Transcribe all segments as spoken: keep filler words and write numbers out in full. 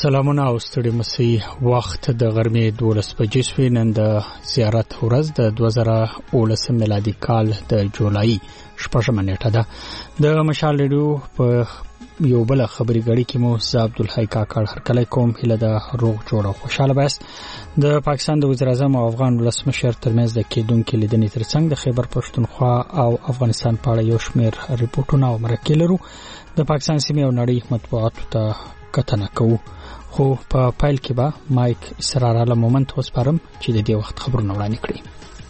سلامونه او ستړي مسي وخت د غرمې دولس بجې شوې. نن د زیارت ورځ د دوه زره اوولس میلادي کال د جولای شپږمه نیټه ده. د مشال ریډیو په یو بل خبري غړي کې مو عبد الحی کاکړ هرکلی کوم هله د روغ جوړ او خوشاله بس. د پاکستان د وزیر اعظم او افغان ولسمشر ترمنځ د کېدونکو لیدنې ترڅنګ د خیبر پښتونخوا او افغانستان په اړه یو شمېر ریپورتونه او مرکې لرو. د پاکستان سیمې او نړۍ مطبوعاتو ته کتنه کوو. خو په پایل کې به مایک اسرار عالم مومنت وسپارم چې د دې وخت خبرونه وړاندې کړي.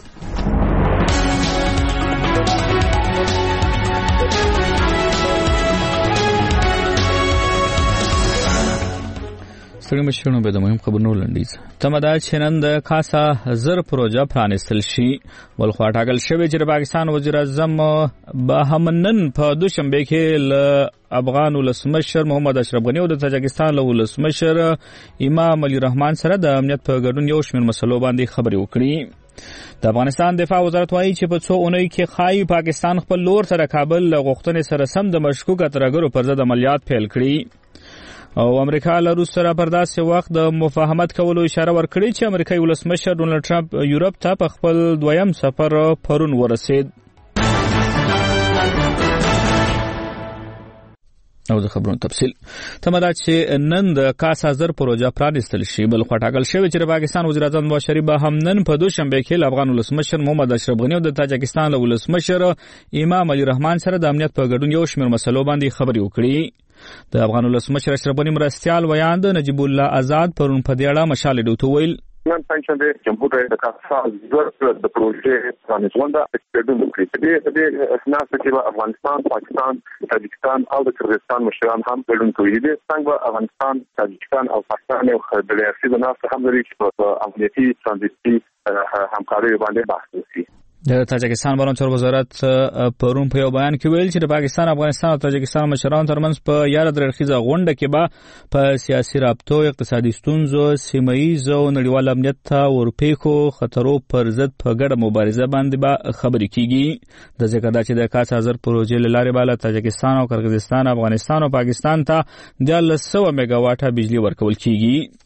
ستړي مشرانو به د مهم خبرونو لنډیز تمدا چې نن د کاسا زر پروژه پرانستل شي. ولخوا ټاکل شوی چې د پاکستان وزیر اعظم به هم نن په دوشنبه کې له افغان ولسمشر محمد اشرف غنی او د تاجکستان له ولسمشر امام علی رحمان سره د امنیت په ګډون یو شمېر مسلو باندې خبرې وکړي. د افغانستان دفاع وزارت وایي چې په څو اونۍ کې خای پاکستان خپل لور سره کابل له غوښتنې سره سم د مشکوک ترګرو پر ضد عملیات پیل کړي او امریکا له روس سره پر داسې وخت د مفاهمت کولو اشاره ورکړي چې امریکایي ولسمشر ډونالد ټرمپ یورپ ته په خپل دویم سفر پرون ورسید. او د خبرونو تفصیل تمدا چې نن د کاسا زر پروژه پرانستل شي. بل خو ټاکل شوی چې د پاکستان وزیر اعظم نواز شریف به هم نن په دوشنبه کې له افغان ولسمشر محمد اشرف غنی او د تاجکستان له ولسمشر امام علی رحمان سره د امنیت په ګډون یو شمېر مسلو باندې خبرې وکړي. د افغان ولسمشر اشرف غنی مرستيال ویاند نجیب الله آزاد پرون په دې اړه مشال ډوته ویل. نن څنګه جمهور رئیس د کاسا زر د پروژې پرانیستوندا اکسپیډون وکړي. دې دې اسناد چې افغانستان، پاکستان، تاجکستان او د کرغستان مشران هم ګډون کوي. دې څنګه افغانستان، تاجکستان او پاکستان یو خبري د ناس هم لري چې په امنیتي ترانزیتي همکاري باندې بحث وکړي. د تاجکستان بهرنیو وزارت پرون په یو بیان کې ویل چې د پاکستان، افغانستان او تاجکستان مشرانو ترمنځ په یاره درخیزه غونډه کې به په سیاسي رابطو، اقتصادي ستونزو، سیمه‌ایز او نړیوال امنیت ته ورپېښو خطرو پر ضد په ګډه مبارزه باندې به خبرې کیږي. د ذکر دا چې د کاسا زر پروژې له لارې به تاجکستان او کرغستان، افغانستان او پاکستان ته د لسو میگا واټه بجلی ورکول کیږي.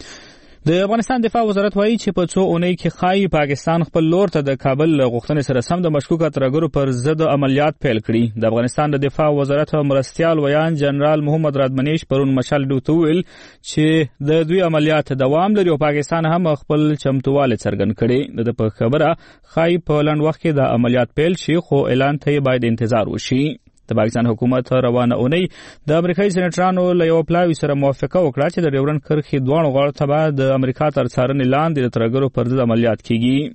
د افغانستان دفاع وزارت وایي چې په څو اونۍ کې خای پاکستان خپل لور ته د کابل غوښتنې سره سم د مشکوک ترګرو پر ضد عملیات پیل کړي. د افغانستان د دفاع وزارت مرستيال ویان جنرال محمد رادمنیش پرون مشال ډوته ویل چې د دوی عملیات دوام لري او پاکستان هم خپل چمتواله څرګند کړي. د په خبره خای په لاند وخت کې د عملیات پیل شي خو اعلان ته باید انتظار وشي. د پاکستان حکومت روانه اونۍ د امریکایي سېنیټرانو له یو پلاوي سره موافقه وکړه چې د ډیورنډ کرښې دواړو غاړو ته به د امریکا تر څارنې لاندې د ترګرو پر ضد عملیات کیږي.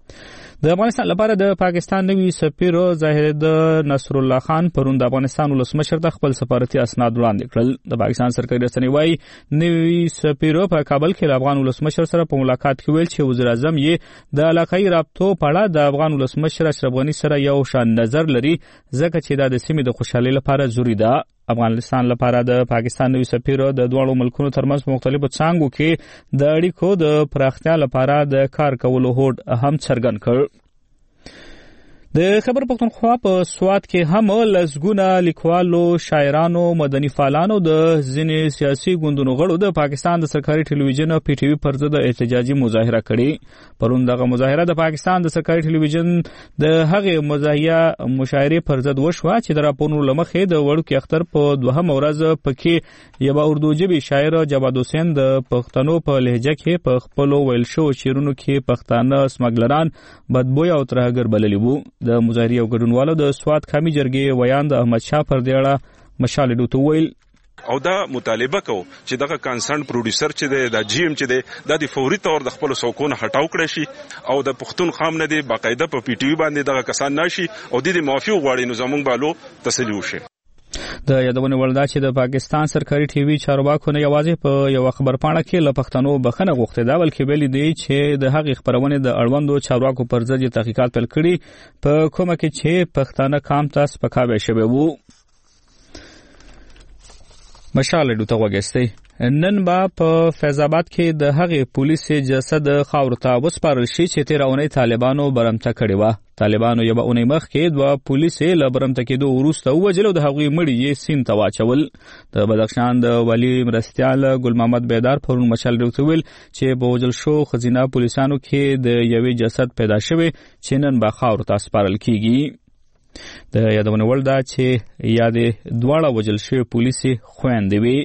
د افغانستان لپاره د پاکستان نوي سفیر ظاهرالد نصر الله خان پرون د افغانستان ولسمشر ته خپل سفارتي اسناد وړاندې کړل. د پاکستان سرکاري رسنۍ وايي نوي سفیر په کابل کې د افغان ولسمشر سره په ملاقات کې ویل چې وزیر اعظم یې د علاقايي رابطو په اړه د افغان ولسمشر اشرف غنی سره یو شان نظر لري ځکه چې دا د سیمې د خوشحالۍ لپاره ضروري ده. افغانستان لپاره د پاکستان نوي سفیر د دوه ملکونو ترمنځ په مختلفو څانګو کې د اړیکو د پراختیا لپاره د کار کولو هوډ هم څرګند کړ. د خیبر پښتونخوا په سوات کې هم لسګونه لیکوالو، شاعرانو، مدني فعالانو د ځینې سیاسي ګوندونو غړو د پاکستان د سرکاري ټلویزیون پی ټي وي پر ضد احتجاجي مظاهره کړې. پرون دغه مظاهره د پاکستان د سرکاري ټلویزیون د هغې مزاحیه مشاعرې پر ضد وشوه چې د راپورونو له مخې د وړوکي اختر په دوهمه ورځ پکې یوه اردو ژبې شاعر جواد حسین د پښتنو په لهجه کې په خپلو ویل شوو شعرونو کې پښتانه سمګلران بدبوی او ترهګر بللي وو. د مظاهرې او ګډونوالو د سوات قومي جرګې ویان د احمد شاه پر دې اړه مشال ډوته ویل او دا مطالبه کو چې دغه کانسرن پروډوسر چې دی د جی ایم چې دی د فوري تور د خپل سوکونه هټاو کړی شي او د پښتون خام نه دی باقاعده په پی ټی وی باندې دغه کسان نشي او د دې معافي غواړي نو زمونږ بالو تسلی وشي. د یادونه ولدا چې د پاکستان سرکاري ټي وي چارواکو نه یوازې په یو خبر پاڼه کې له پښتنو بخنه غوښته دا بلکې ویلي دی چې د هغې خبرونه د اړوندو چارواکو پر ضد تحقیقات پیل کړي په کومه کې چې پښتانه قام ته سپکاوی شوی وو. مشال ډوته وګستې نن با په فیض آباد کې د هغې پولیسي جسد خاورو ته وسپارل شي چې تېره اونۍ طالبانو برمته کړې وه. طالبانو یوه اونۍ مخکې دوه پولیسې له برمته کېدو وروسته ووژل او د هغوی مړي یې سیند ته واچول. د بدخشان د والي مرستیال ګل محمد بیدار پرون مشال ډیو ته ویل چې په وژل شو ښځینه پولیسانو کې د یوې جسد پیدا شوی چې نن به خاورو ته سپارل کېږي. د یادونې وړ ده چې یادې دواړه وژل شوې پولیسې خویندې وې.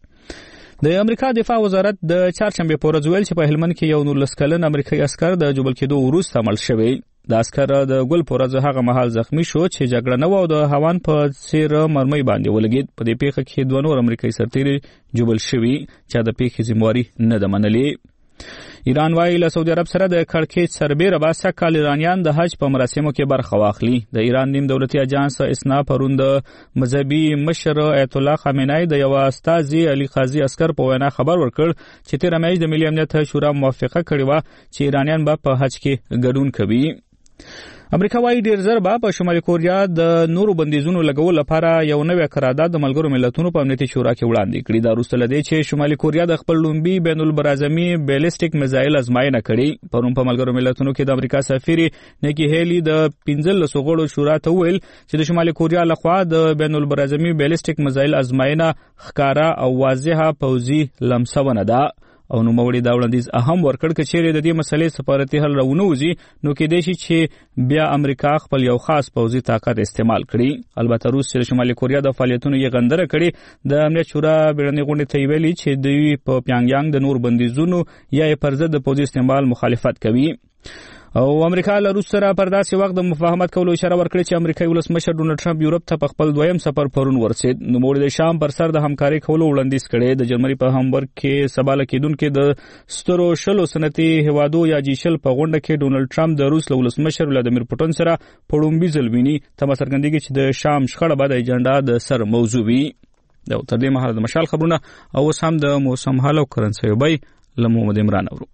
د امریکا دفاع وزارت د چهارشنبې په ورځ ویل چې په هلمند کې یو نولس کلن امریکایي عسکر د جوبل کېدو وروسته مړ شوی. د عسکر د ګل په ورځ هغه مهال زخمی شو چې جګړه نه وه او د هوان په څېر مرمۍ باندې ولګېد. په دې پیښه کې دوه نور امریکایي سرتیري جوبل شوي چې د پیښې ذمواري نه ده منلې. ایران وايي له سعودي عرب سره د کړکېچ سربیره به سږ کال ایرانیان د حج په مراسمو کې برخه واخلي. د ایران نیم دولتي اجانس اسنا پرون د مذهبي مشر ایت الله خامنه‌ای د یوه استازي علي قاضي عسکر په وینا خبر ورکړ چې تېره میاشت د ملي امنیت شورا موافقه کړې وه چې ایرانیان به په حج کې ګډون کوي. امریکا وايي ډیر زر به په شمالي کوریا د نورو بندیزونو لګولو لپاره یو نوی قرارداد د ملګرو ملتونو په امنیتي شورا کې وړاندې کړي. دا وروسته له دې چې شمالي کوریا د خپل لومبي بین البرازمي بیلسټیک میزایل ازمایښت کړي. پرون په ملګرو ملتونو کې د امریکا سفیر نیکی هیلی د پنځلسو غړو شورا ته ویل چې د شمالي کوریا لخوا د بین البرازمي بیلسټیک میزایل ازمایښت ښکاره او واضحه پوځي لمسونه ده او نوموړي دا وړاندیز اهم ورکړ چې چیرې د دې مسلې سفارتي حل راونوځي نو کېدای شي چې بیا امریکا خپل یو خاص پوځي طاقت استعمال کړي. البته روس چې شمالي کوریا د فعالیتونو یې غندره کړي. د امنیت شورا بیړنۍ غونډې ته ویلي چې دوی په پیانګیانګ د نور بندیزونو یا یې پر ضد د پوځي استعمال مخالفت کوي. او امریکا له روس سره پر داسې وخت د مفاهمت کولو اشاره ورکړې چې امریکایي ولسمشر ډونالډ ټرمپ یورپ ته په خپل دویم سفر پرون ورسېد. نوموړي د شام پر سر د همکارۍ کولو وړاندیز کړی. د جرمني په هامبورګ کې سبا له کېدونکې د سترو شلو صنعتي هیوادو یا جي شل په غونډه کې ډونالډ ټرمپ د روس له ولسمشر ولادیمیر پوټین سره په لومړي ځل ویني. تمه څرګندېږي چې د شام شخړه به د اجنډا د سر موضوع وي. د تر دې مهاله د مشال خبرونه او اوس هم د موسم حال او کرنسۍ بیې له محمد عمران اورو.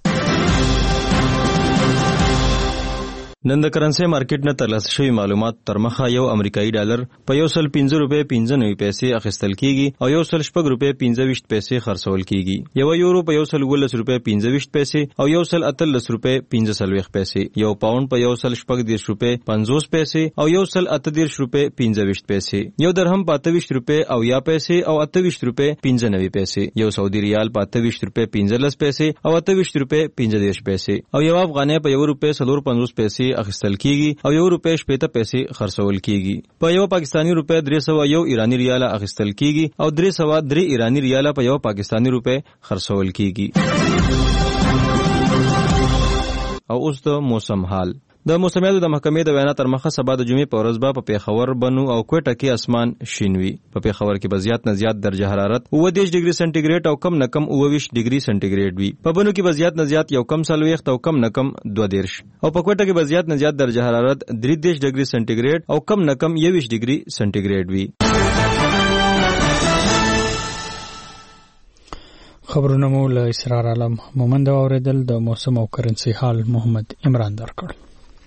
نن د کرنسۍ مارکیټ نه ترلاسه شوي معلومات تر مخه یو امریکایي ډالر په یو سل پنځه روپۍ پنځه نوي پیسې اخیستل کیږي او یو سل شپږ روپۍ پنځه ویشت پیسې خرڅول کیږي. یو یورو په یو سل اوولس روپۍ پنځه ویشت پیسې او یو سل اتلس روپۍ پنځه څلوېښت پیسې. یو پاونډ په یو سل شپږ دېرش روپۍ پنځوس پیسې او یو سل اته دېرش روپۍ پنځه ویشت پیسې. یو درهم په اته ویشت روپۍ او یا پیسې او اته ویشت روپۍ پنځه نوي پیسې. یو سعودي ریال په اته ویشت روپۍ پنځلس پیسې او اته ویشت روپۍ پنځه دېرش پیسې. او یو افغانۍ په یو روپۍ څلور پنځوس پیسې اخیستل کیږي او یو روپۍ شپېته پیسې خرڅول کیږي. په یو پاکستاني روپۍ درې سوه یو ایرانی ریاله اخیستل کیږي او درې سوه درې ایرانی ریاله په یو پاکستاني روپۍ خرڅول کیږي. او اوس د موسم حال. د موسمیاتو د محکمې د وینا تر مخه سبا د جمعې په ورځ به په پېښور، بنو او کوټه کې اسمان شین وي. په پېښور کې به زیات نه زیات درجه حرارت اووه دېرش ډګري سنټیګریډ او کم نه کم اووه ویشت ډګري سنټیګریډ وي. په بنو کې به زیات نه زیات یو کم څلوېښت او کم نه کم دوه دېرش او په کوټه کې به زیات نه زیات درجه حرارت درې دېرش ډګري سنټیګریډ او کم نه کم یوویشت ډګري سنټیګریډ وي. خبرونه مو له اسرار عالم مومند اوریدل. د موسم او کرنسي حال محمد عمران درکړ.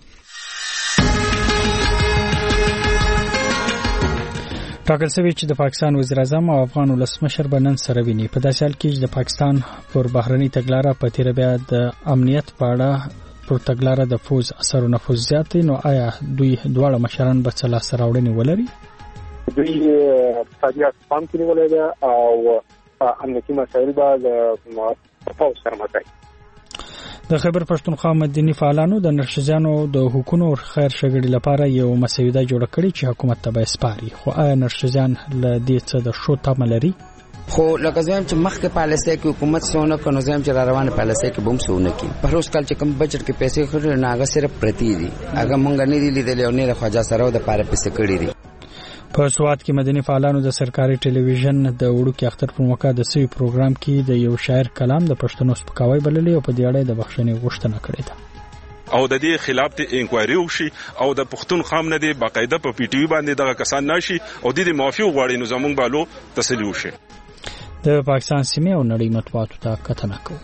ټاکل شوی چې د پاکستان وزیر اعظم او افغان ولسمشر به نن سره ویني. په داسې حال کې چې د پاکستان پر بهرنۍ تګلاره په تیره بیا د امنیت په اړه پر تګلاره د فوز اثر او نفوذ زیات دی، نو آیا دوی دواړه مشران به څه لاسته راوړنې ولري؟ دوی اقتصادیات پام کې نیولې ده او امنیتي مسایل به د فوز سره مخ کوي. د خیبر پښتونخوا مدني فعالانو د نرښځانو د حقوقو او خیر ښېګړې لپاره یو مسوده جوړه کړې چې حکومت ته به سپاري. خو آیا نرښځان له دې څه د شو تمه لري؟ خو لکه زم چې مخکې پالیسي کې حکومت سونه کنو زم چې را روانه پالیسي کې بم سونه کې په روز کال چې کم بجټ کې پیسې خوري نه هغه صرف پرتی دي، هغه مونږ نه دي لیدل او نه خواجه سره د پاره پیسې کړی دي. په سوات کې مدني فعالانو د سرکاري ټلویزیون د وړوکي اختر په موقع د سوي پروګرام کې د یو شاعر کلام د پښتنو سپکاوی بللی او په دې اړه د بخښنې غوښتنه کړې ده. او د دې خلاف ته انکوایري وشي او د پښتون خام نه دی باقاعده په پی ټی وی باندې دغه کسان ناشي او د دې معافي وغواړي نو زمونږ بالو تسلی وشي. د پاکستان سیمې او نړۍ مطبوعاتو ته کتنه کوو.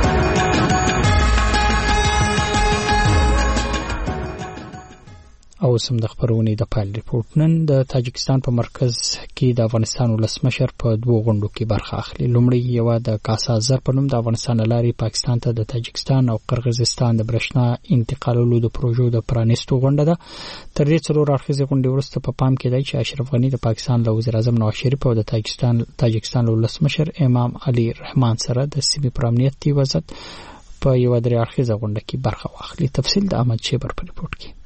او اوسم د خبرونې د پایل ریپورت. نن د تاجکستان په مرکز کې د افغانستان ولسمشر په دوه غونډو کې برخه اخلي. لومړی یو د کاسا زر په نوم د افغانستان لاري پاکستان ته د تاجکستان او قرغیزستان د برښنا انتقالولو د پروژو د پرانیستو غونډه ده. تر دې څلور اړخیزه غونډې وروسته په پام کې دی چې اشرف غنی د پاکستان له وزیر اعظم نواز شریف او د تاجکستان تاجکستان ولسمشر امام علي رحمان سره د سیمې پر امنیتي وضعیت په یو درې اړخیزه غونډه کې برخه واخلي. تفصیل د احمد شیبر په ریپورت کې.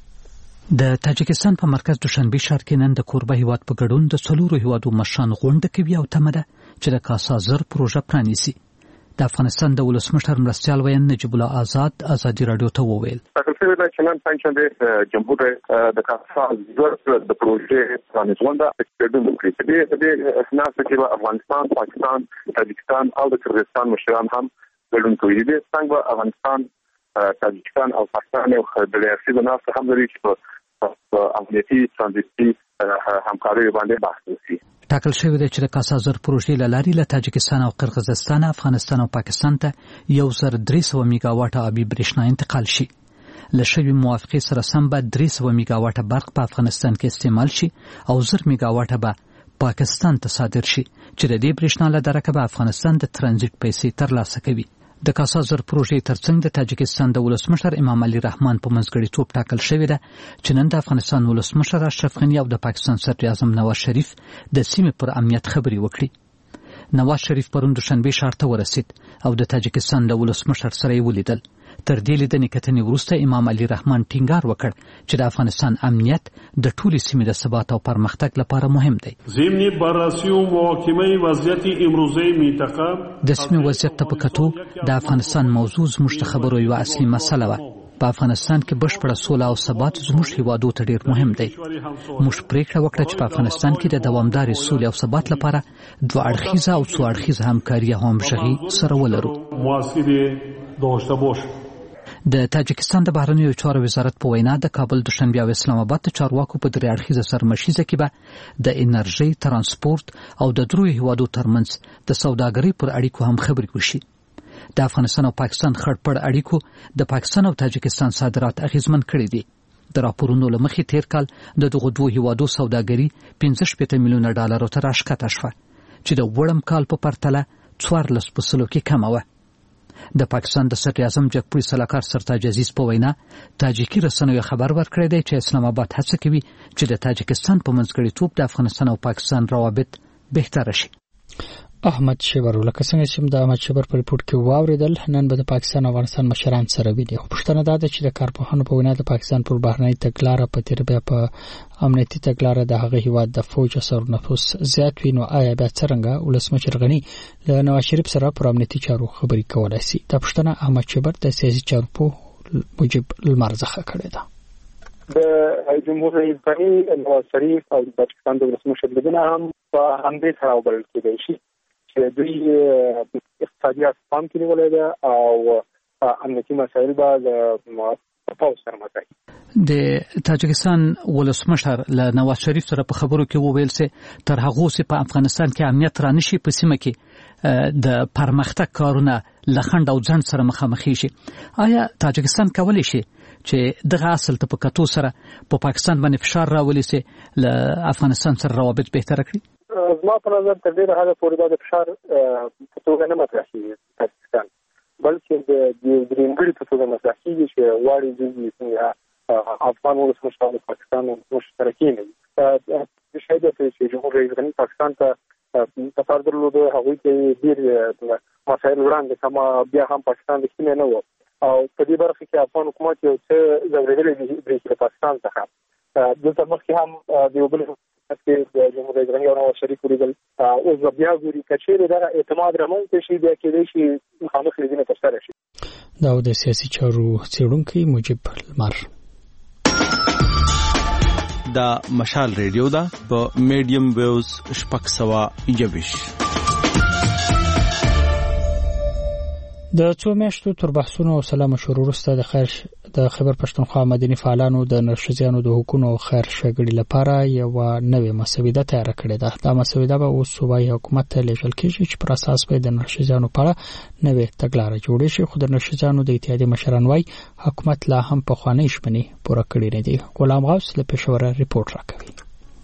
د تاجکستان په مرکز دوشنبه ښار کې نن د کوربه هیواد په ګډون د څلورو هیوادو مشران غونډه کوي او تمه ده چې د کاسا زر پروژه پرانیسي. د افغانستان د ولسمشر مرستیال وین نجیب الله آزاد ازادي رادیو ته وویل تاسو د چنن پنځه د جمهور د کاسا زر د پروژې پرانیزونده اکسپیډون وکړي. د دې اسناد کې افغانستان، پاکستان، تاجکستان او د قرغیزستان مشران هم ګډون کوي. د څنګه افغانستان، تاجکستان او پاکستان یو د ریاستي بناست هم لري چې په امنیتي ترانزیتي همکاري باندې بحث وشي. ټاکل شوی دی چې د کاسا زر پروژې له لارې له تاجکستان او قرغیزستان، افغانستان او پاکستان ته یو زر درې سوه میگا واټه آبي برېښنا انتقال شي. له شوی موافقې سره سم به درې سوه میگا واټه برق په افغانستان کې استعمال شي او زر میگا واټه به پاکستان ته صادر شي چې د دې برېښنا له درکه به افغانستان د ترانزیت پیسې ترلاسه کوي. د کاسا زر پروژې ترڅنګ د تاجکستان د ولسمشر امام علي رحمان په منځګړیتوب ټاکل شوی ده چې نن د افغانستان ولسمشر اشرف غنی او د پاکستان صدر اعظم نواز شریف د سیمې پر امنیت خبرې وکړي. نواز شریف پرون دوشنبه ښار ته ورسید او د تاجکستان د ولسمشر سره یې ولیدل. تر دې لیدنې کتنې وروسته امام علي رحمان ټینګار وکړ چې د افغانستان امنیت د ټولې سیمې د ثبات او پرمختګ لپاره مهم دی. ضمن بررسی و محاکمه وضعیت امروزه منطقه د سیمې وضعیت ته په کتو د افغانستان موضوع زموږ د خبرو یو اصلي مسله وه. په افغانستان کې بشپړه سوله او ثبات زموږ هیوادو ته ډیر مهم دی. موږ پریکړه وکړه چې په افغانستان کې د دوامدارې سولې او ثبات لپاره دوه اړخیزه او څو اړخیزه همکاري او همغږي سره ولرو. د تاجکستان د بهرنیو چارو وزارت په وینا د کابل، دوشنبه او اسلام آباد د چارواکو په درې اړخیزه سرمشیزه کې به د انرژي، ترانسپورت او د درو هیوادو ترمنځ د سوداګرۍ پر اړیکو هم خبرې وشي. د افغانستان او پاکستان خړپړ اړیکو د پاکستان او تاجکستان صادرات اغیزمن کړي دي. د راپورونو له مخې تیر کال د دغو دوه هیوادو سوداګري پنځه شپېته میلیونه ډالرو ته راښکته شوه چې د وړم کال په پرتله څوارلس په سلو کې کمه وه. د پاکستان د صدر اعظم جګپوړي سلاکار سرتاج عزیز په وینا تاجیکي رسنیو خبر ورکړی دی چې اسلام آباد هڅه کوي چې د تاجکستان په منځګړیتوب د افغانستان او پاکستان روابط بهتر شي. احمد شیبر لکه څنګه چې د احمد شیبر په ریپورت کې واوریدل، نن به د پاکستان او افغانستان مشران سره ویدي. پښتنه دا ده چې د کارپوهانو په وینا د پاکستان پر بهرنۍ تګلارې په تیر بیا په امنیتي تګلارې د هغه هیواد د فوج اثر نفوذ زیات وي. نو آیا بیا څرنګه ولسمشر غنی له نواز شریف سره پر امنیتي چارو خبرې کولای شي؟ دا پښتنه احمد شیبر د سیاسي چارو په موجب المرزخه کړې ده. د جمهور رئیس غنی، نواز شریف او د پاکستان د ولسمشر لدنه هم په همدې سره وبلل کېدای شي چې دوی اقتصادي اسفام کې نیولای ده او امنیتي مسایل به د پاوس سره مطرح کړي. د تاجکستان ولسمشر له نواز شریف سره په خبرو کې وویل چې تر هغه چې په افغانستان کې امنیت رانشي په سیمه کې د پرمختګ کارونه لخند او ځند سره مخامخ شي. آیا تاجکستان کولی شي چې دغه اصل ته په کتو سره په پاکستان باندې فشار راولي چې له افغانستان سره روابط بهتر کړي؟ زما په نظر تر ډېره حده پورې دا د فشار په توګه نه مطرح کېږي پاکستان، بلکې د درېمګړي په توګه مطرح کېږي چې غواړي دوی څنګه افغان ولسمشر او پاکستان ولسمشر سره کېنوي. شاید چې جمهور رئیس غني پاکستان ته تفاهم درلوده، هغوی ته ډېر مسایل وړاندې کړه، بیا هم پاکستان د کینې نه و او په دې برخه کې افغان حکومت یو څه ځورېدلی دی د پاکستان څخه. دلته مخکې هم د یو بل چې د جمهور رئیس غنی او نواز شریف ولیدل، اوس بیا ګوري که چیرې دغه اعتماد رامنځته شي بیا کېدای شي مخامخ لیدنې ترسره شي. دا د سیاسي چارو څېړونکی مجیب لمر. دا مشال ریډیو ده په میډیم ویوز شپږ سوه یوویشت. د څو میاشتو تر بحثونو او سلام مشورو وروسته د خیر د خیبر پښتونخوا مدني فعالانو د نرښځیانو د حقوقو او خیر ښېګړې لپاره یو نوې مسوده تیار کړې ده. دا مسوده به اوس صوبایي حکومت ته لیږل کېږي چې پر اساس به د نرښځیانو په اړه نوې تګلاره جوړه شي. خو د نرښځیانو د اتحادیې مشران وايي حکومت لا هم پخوانۍ ژمنې پوره کړې نه دي. غلام غوث له پېښوره ریپورت راکوي.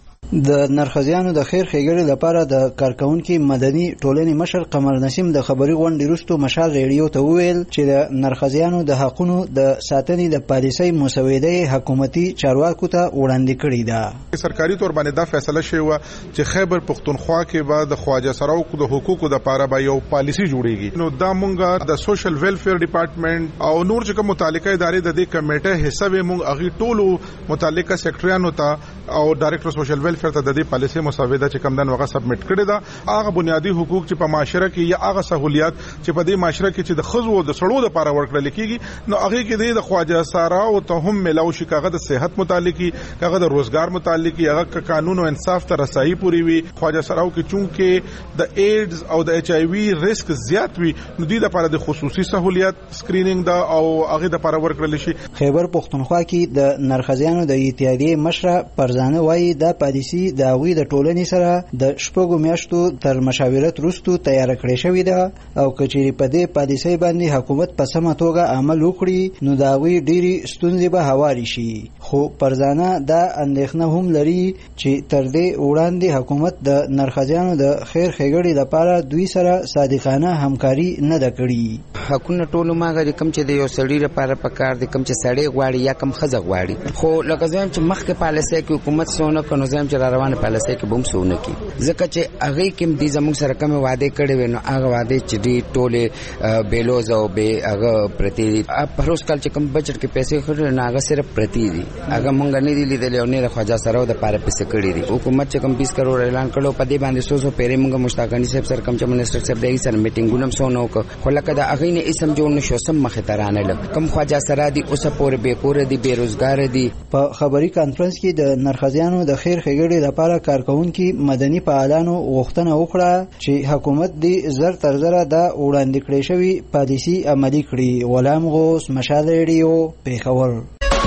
د نرښځیانو د خیر ښېګړې لپاره د کارکونکو مدني ټولنې مشر قمر نسیم د خبري غونډې وروسته مشال ریډیو ته وویل چې د نرښځیانو د حقوقو د ساتنې د پالیسۍ مسوده حکومتي چارواکو ته وړاندې کړې ده. سرکاري تور باندې دا فیصله شوی و چې خیبر پښتونخوا کې به د خواجه سراوکو د حقوقو لپاره به یو پالیسي جوړیږي. نو دا مونږه د سوشل ویلفیر ډپارټمنټ او نور چې کوم متعلقه ادارې د دې کمیټه حصہ به مونږ اغي ټولو متعلقه سیکریټریانو ته او ډایرکټر سوشل ویلفیر ته د دې پالیسي مسوده چې کوم دن وغه سبمیټ کړی دا هغه بنیادی حقوق چې په معاشره کې یا هغه سہولیات چې په دې معاشره کې چې د خزو او د سړو لپاره ورکړل کېږي نو هغه کې د خواجه سارا او ته هم ملاو شي. کاغه د صحت متعلقي کاغه د روزګار متعلقي هغه قانون او انصاف ته رسایي پوری وي. خواجه سراو کې چونکه د ایډز او د ایچ آی وی ریسک زیات وي نو دې لپاره د خصوصي سہولیات سکرینینګ دا او هغه لپاره ورکړل شي. خیبر پښتونخوا کې د نرښځیانو د اتحادیې مشر پرزانه وايي دا پالیسي د هغوی د ټولنې سره د شپږو میاشتو تر مشاورت وروسته تیار کړې شوې ده او کچېرې په دې پالیسۍ باندې حکومت په سمه توګه عمل وکړي نو د هغوی ډېرې ستونزې به هوارې شي. خو پرزانه دا اندېښنه هم لري چې تر دې وړاندې حکومت د نرښځیانو د خیر ښېګړې لپاره دوی سره صادقانه همکاري نه ده کړې. حقونه ټولو ماغه کوم چې د یو سړي لپاره پکار دي کوم چې سړی غواړي یا کوم ښځه غواړي. خو لکه زم چې مخکې پالیسۍ کې حکومت سونه کنو زم چې روانه پالیسۍ کې بم سونه کی ځکه چې هغه کوم دي زموږ سره کوم وعده کړي ونه هغه وعده چې دی ټوله بیلوز او به هغه پرتی په روز کال چې کوم بجټ کې پیسې خوري نه هغه صرف پرتی دي هغه مونږ نه دي لیدل او نه خواجه سره د پاره پیسې کړي دي. حکومت چې کوم بیس کروڑ اعلان کړو په دې باندې سو سو پیره مونږ مشتاقانی صاحب سره کوم چې منسٹر صاحب دای سره میټینګونه سونه وک خو لکه دا هغه نه اسم جوړ نشو سم مخه ترانه لک کوم خواجه سره دي اوسه پورې به کور دي بیروزګار دي. په خبري کانفرنس کې د نرښځیانو د خیر ښېګړې لپاره کارکونکو مدني فعالانو غوښتنه وکړه چې حکومت دې زر تر زره دا وړاندې کړې شوی پالیسي عملي کړي. غلام غوث مشال ریډیو پېښور.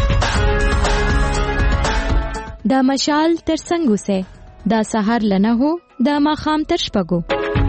دا مشال تر څنګه وسه دا سحر لنه هو دا ماخام تر شپګو.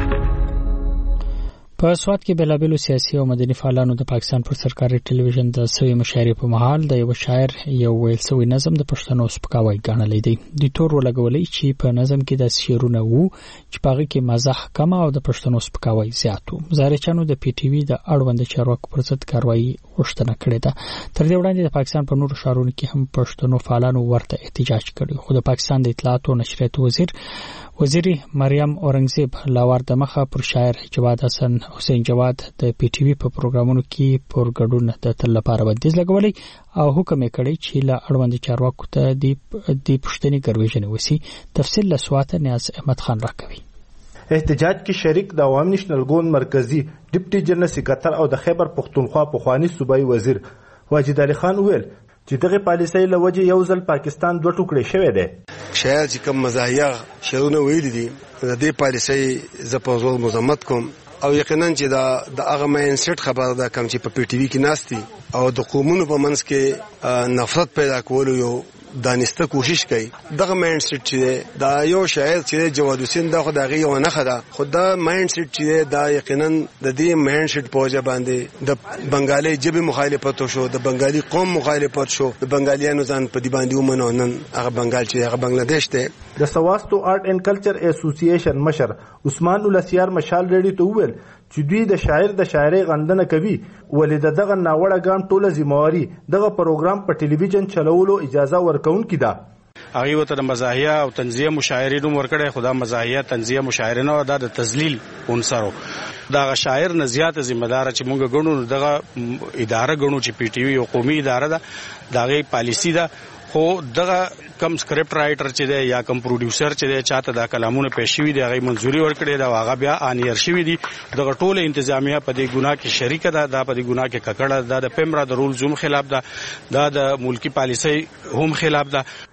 په سواد کې بلابلو سیاسي او مدني فعالانو د پاکستان پر سرکاري ټلویزیون د سوي مشارې په محل د یو شاعر یو ویل سوي نظم د پښتنو سپکاوی ګڼلې دی. د تور ولګولې چې په نظم کې د شعرونه وو چې پاغه کې مزاح کم او د پښتنو سپکاوی زیاتو. زارچانو د پی ټی وی د اړوند چارواکو پر ضد کاروایی غوښتنه کړې ده. تر دې وړاندې د پاکستان په نورو ښارونو کې هم پښتنو فعالانو ورته احتجاج کړی. خو د پاکستان د اطلاعات او نشریات وزیر وزیر مریم اورنګزیب لاور د مخه پر شاعر جواد حسن حسین جواد د پی ټی وی په پروګرامونو کې پر ګډون د تل لپاره بندیز لګولې او حکم یې کړی چې له اړوند چارواکو ته د د پښتني ګرویژن وسی. تفصیل له سوات نیاز احمد خان راکوي. احتجاج کې شریک د عوام نېشنل ګوند مرکزی ډیپټي جنرال سکرټر او د خیبر پښتونخوا پخوانی صوبایي وزیر واجد علي خان ویل چې دغه پالیسۍ له وجې یو ځل پاکستان دوه ټوکړې شوی دی. شاید چې کوم مزاحیه شعرونه ویلي دي د دې پالیسۍ زه په زور مذمت کوم او یقینا چې دا د هغه مین سیټ خبره ده کوم چې په پی ټی وی کې ناستي او د قومونو په منځ کې نفرت پیدا کولو یو دانسته کوشش کوي. دغه مایند سیټ چې دا یو شاعر چې جواد حسین دا خدای یو نه خدا خدا مایند سیټ چې دا یقینا د دې مایند سیټ په وجه باندې د بنگالي جبه مخالفت شو د بنگالي قوم مخالفت شو د بنگالیانو ځان په دې باندې ومنو نن هغه بنگال چې هغه بنگلاديش ته. د سواستو آرټ اینڈ کلچر اسوسییشن مشر عثمان الاسیار مشال ریډي ته ویل چې دوی د شاعر د شاعرۍ غندنه کوي ولې دغه ناوړه ګام ټوله ذمہواری دغه پروګرام په ټلویزیون چلولو اجازه ورکوونکې ده. هغه وته د مزاحیه او تنزیه مشاعرې نوم ورکړی خدا مزاحیه تنزیه مشاعره نه دا د تذلیل عنصر دا شاعر نه زیات ذمہ دار چې موږ غنو دغه اداره غنو چې پی ټی وی او قومي اداره ده دغه پالیسی ده. خو دغه کم سکرپټ رائټر چې دی یا کم پروډوسر چې دی چاته دا کلامونه پېښ شوي دي هغه منځوري ورکړي دا هغه بیا انیر شوي دي. دغه ټول انتظامیه په دې ګناه کې شریک ده دا په دې ګناه کې ککړه ده د پیمرا د رولز هم خلاف ده دا د ملکی پالیسۍ هم خلاف ده.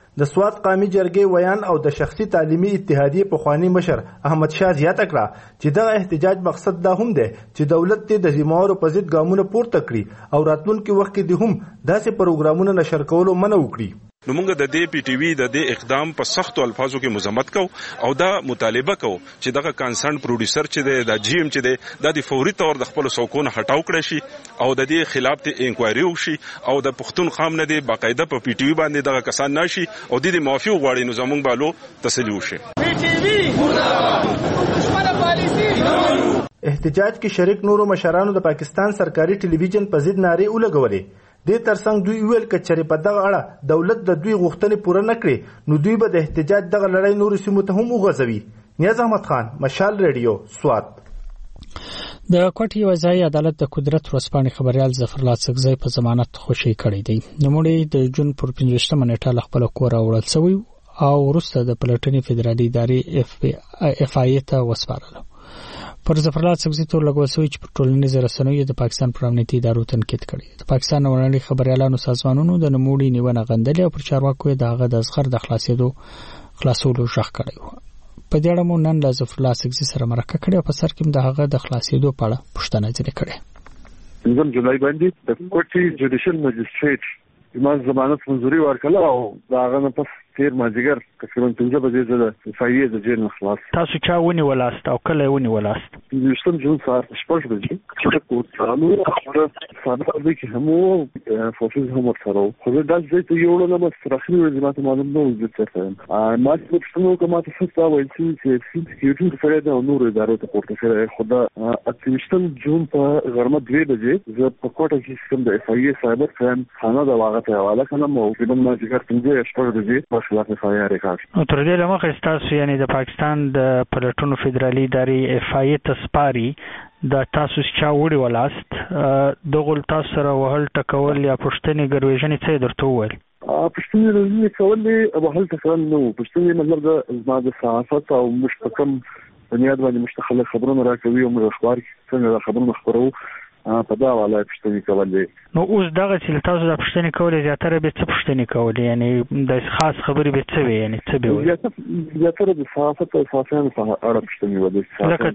د سوات قومي جرګې ویان او د شخصي تعلیمي اتحادیې پخوانی مشر احمد شاه زیاته کړه چې دغه احتجاج مقصد دا هم دی چې دولت دې د ذمہوارو په ضد ګامونه پورته کړي او راتلونکي وخت کې دې هم داسې پروګرامونه نشر کولو منع وکړي. نو موږ د دې پی ټی وی د دې اقدام په سختو الفاظو کې مذمت کو او دا مطالبه کو چې دغه کانسرن پروډوسر چې دی د جی ایم چې دی د فوري تور د خپل سوکونه هټاو کړی شي او د دې خلاف ته انکوایري وشي او د پښتون خام نه دی باقاعده په پی ټی وی باندې دغه کسان نشي او د دې معافي وغواړي نو زموږ بالو تسلی وشي. پی ټی وی مرداد دشمنه پالیسي. احتجاج کې شریک نورو مشرانو د پاکستان سرکاري ټلویزیون په ضد نارې ولګولې. دې ترڅنګ دوی ویل کچري په دغه اړه دولت د دوی غوښتنې پوره نه کړي نو دوی به د احتجاج دغه لړۍ نورو سیمو ته هم وغځوي. نیاز احمد خان، مشال ریډیو، سوات. د کوټي وزای عدالت د قدرت ورسپانې خبريال ظفرالله سکزی په ضمانت خوشي کړی دی. نوموړي د جون پر پنځوستمه نیټه خپل کور وړل شوی او وروسته د پلټنې فدرالي ادارې اف اف آی ته وسپارل. پر ظفرالله سکزی تور لګول شوی چې په ټولنیزو رسنیو د پاکستان پر امنیتي ادارو تنقید کړی. د پاکستان ورنړي خبريالانو سازمانونو د نوموړي نیونه غندلې او پر چارواکو د هغه د ازغر د خلاصېدو خلاصولو ژغ کړی. په دې اړه مو نن له ظفرالله سکزی سره مرکه کړې او په سر کې د هغه د خلاصېدو په اړه پوښتنه ځنې کړې. نن جولای باندې د کوټي جوډیشل مجستریټ ایمان ضمانت منظوري ورکړه او دا هغه نه پس تیر ماجګر تقریبا پنځه بجې د فایې د جیل خلاص. تاسو چا ونی ولاست او کله ونی ولاست؟ یوستم جون ساعت شپږ بجې چې کوټ سالو خبره ساده ده چې هم فوسیز هم ورسره خو دا چې یو له مس راخلي وزارت معلوم نو چې څه ما چې څنګه کومه څه څه وایي چې سکیورټي سره د نور ادارو ته پورته شوی خدا اته جون په غرمه دوه بجې زه په کوټه کې کوم د اف آی سایبر کرایم خانه د واغ ته حواله کړم او په دې ماجګر پنځه شپږ بجې په خلاف فایې ریکارډ. او تر دې لمخه تاسو یعنی د پاکستان د پلټونو فدرالي ادارې اف آی ته سپاري د تاسو چا وړي ولاست دغه تاسو سره وهل ټکول یا پښتني ګرویژنې څه درته وویل؟ پښتني ګرویژنې کول وهل ټکول نو پښتني مطلب د زما د صحافت او مشتکم بنیاد باندې مشتخل خبرونه راکوي او موږ اخبار څنګه خبرونه خبرو په دا والا پښتني کولې. نو اوس دغه چې تاسو د پښتني کولې زیاتره به څه پښتني کولې یعنی د خاص خبرې به څه وي یعنی څه به وي؟ زیاتره د صحافت او صحافیانو په اړه پښتني ولې لکه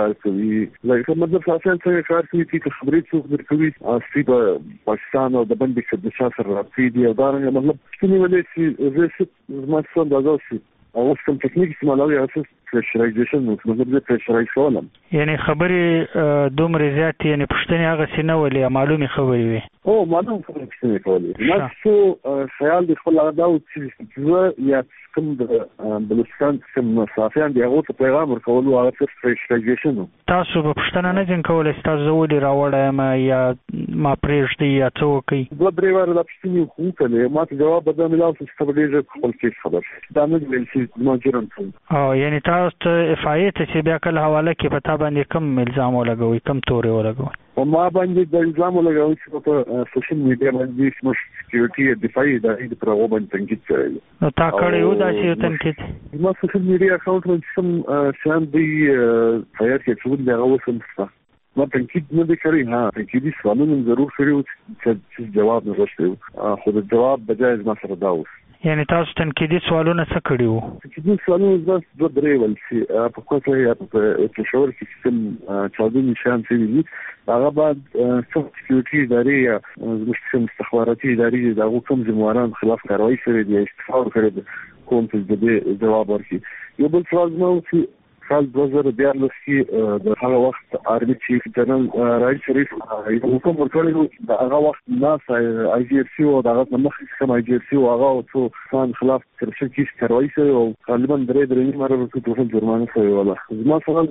څنګه لکه مطلب صحافیان څنګه کار کوي چې خبرې څوک درکوي اصلي په پاکستان او د بندي کې د شاسر راځي دی او دا مطلب پښتني ولې چې زه څه ما څه اندازه شي او اوس کوم ټکنیک استعمالوي او څه پرشرایزیشن نو مطلب د پرشرایز کولم یعنی خبرې دومره زیات یعنی پښتني هغه سینه ولې معلومي خبرې وي او معلوم خبرې پښتني کولې ما څو خیال د خپل هغه دا چې زه یا کوم د بلوچستان کوم صحافیان دی هغه ته پیغام ورکول او هغه پرشرایزیشن تاسو په پښتنه نه ځین کولای تاسو ولې راوړم یا ما پرېږدي یا څه وکي دوه درې واره د پښتني حقوق له ما ته جواب بدل ملاو چې خبرې خپل کې خبر دا نه ویل ما جرم کوم او یعنی تاسو ته اف آی ته چې بیا کله حواله کې پتا باندې کم الزام ولګوي کم تورې ولګوي او ما باندې د الزام ولګوي چې په سوشل میډیا باندې سمش سکیورټي دفاعي ادارې د پروګرام باندې تنقید کوي نو تا کړی و دا چې تنقید ما سوشل میډیا اکاونټ باندې کوم شان دی خیر کې څو دی هغه وسم ما تنقید نه دی کړی ها تنقیدي سوالونه ضرور کړی چې جواب نه غوښتي خو د جواب بجای ما سره دا و یعنی تاسو تنقیدي سوالونه څه کړی وو؟ تنقیدي سوالونه زه دوه درې ول چې په کومه یا په پېښور کې کوم چاودنې نشان شوي دي هغه بعد څو سکیورټي ادارې یا زموږ استخباراتي ادارې د هغو کوم ذمواران خلاف کاروایي شوې دي استعفا ورکړې ده کوم چې د دې جواب ورکړي یو بل سوال زما و چې کال دوه زره دیارلس کې د هغه وخت آرمي چیف جنرال راحیل شریف یو حکم ورکړی و د هغه وخت ناس آی جی اف سی او د هغه مخکې کوم آی جی اف سی او هغه څو کسان خلاف تر شل کیس کاروایي شوې او غالبا درې درې نیمه ورځې ټول جرمانه شوې وله زما سوال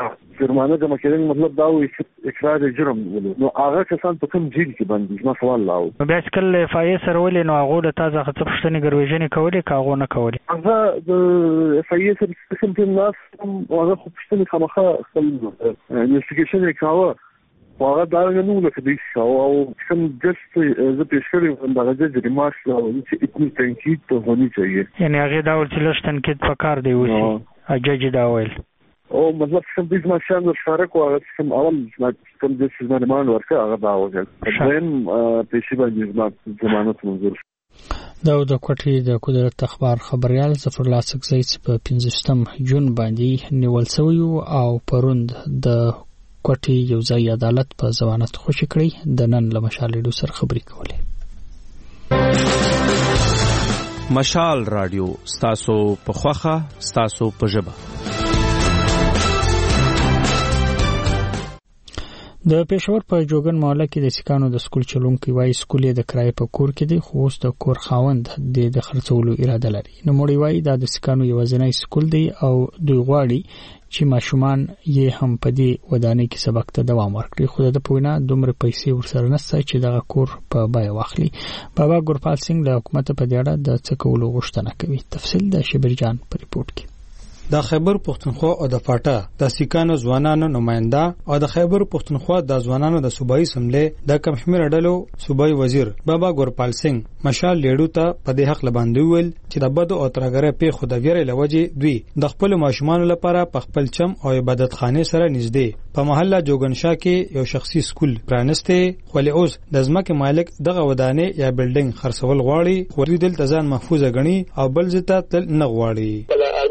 جرمانه جمع کېدل مطلب دا و چې اقرار جرم نو هغه کسان په کوم جیل کې باندې زما سوال لا و بیا چې کله اف آی سره ولې نو هغه له تاسو څخه پښتني ګرویژنې کولې که هغه نه کولې هغه د اف آی سره کوم ناس هغه خو پښتني خامخا خپل انویسټیګیشن یې کاوه هغه دا نه و لکه دوی او کوم جست زه پیش کړی دا غږ ریمارک چې اتنی تنقید ته هونی چاهیے یعنی هغه دا ول چې لږ تنقید پکار دی اوسي اجازه دا ویل او مطلب کوم د ما شان شارک او کوم اول کوم د سیمه مان ورکه هغه دا وګل دیم پېښې باندې زما ضمانت منظور دا د کوټې د قدرت اخبار خبريال ظفر الله سکزی په پنځم جون باندې نیول شوی او پروند د کوټې یو ځای عدالت په ضمانت خوشی کړی د نن له مشالېدو سره خبري کولې. مشال رادیو ستاسو په خوخه ستاسو په ژبه. د پېښور په جوګن محله کې د سکانو د سکول چلونکو وای سکول د کرای په کور کې دی خو اوس د کور خاوند د خرڅولو اراده لري. نو مړی وای دا د سکانو یوازینی سکول دی او دوی غواړي چې ماشومان یې هم په دې ودانۍ کې سبق ته دوام ورکړي. خو د پوینا دومره پیسې ورسره نشته چې دغه کور په بای واخلي. بابا ګورپال سنگ له حکومت په دې اړه د څه کولو غوښتنه کوي. تفصیل د شبرجان په ریپورت کې. د خیبر پښتونخوا او د پاټا د سکانو ځوانانو نماینده او د خیبر پښتونخوا د ځوانانو د صوبایي سملې د کم شمیر ډلو صوبایي وزیر بابا ګورپال سنگ مشال لیډو ته په دې حق لباندې ویل چې د بد او ترګره په خود ویره لوجه دوی د خپل ماشومان لپاره په خپل چم او عبادت خانه سره نږدې په محله جوګنشا کې یو شخصي سکول پرانسته خو له اوس د ځمکې مالک دغه ودانې یا بلډینګ خرڅول غواړي خو دوی دلته ځان محفوظه غني او بل ځته تل نه غواړي.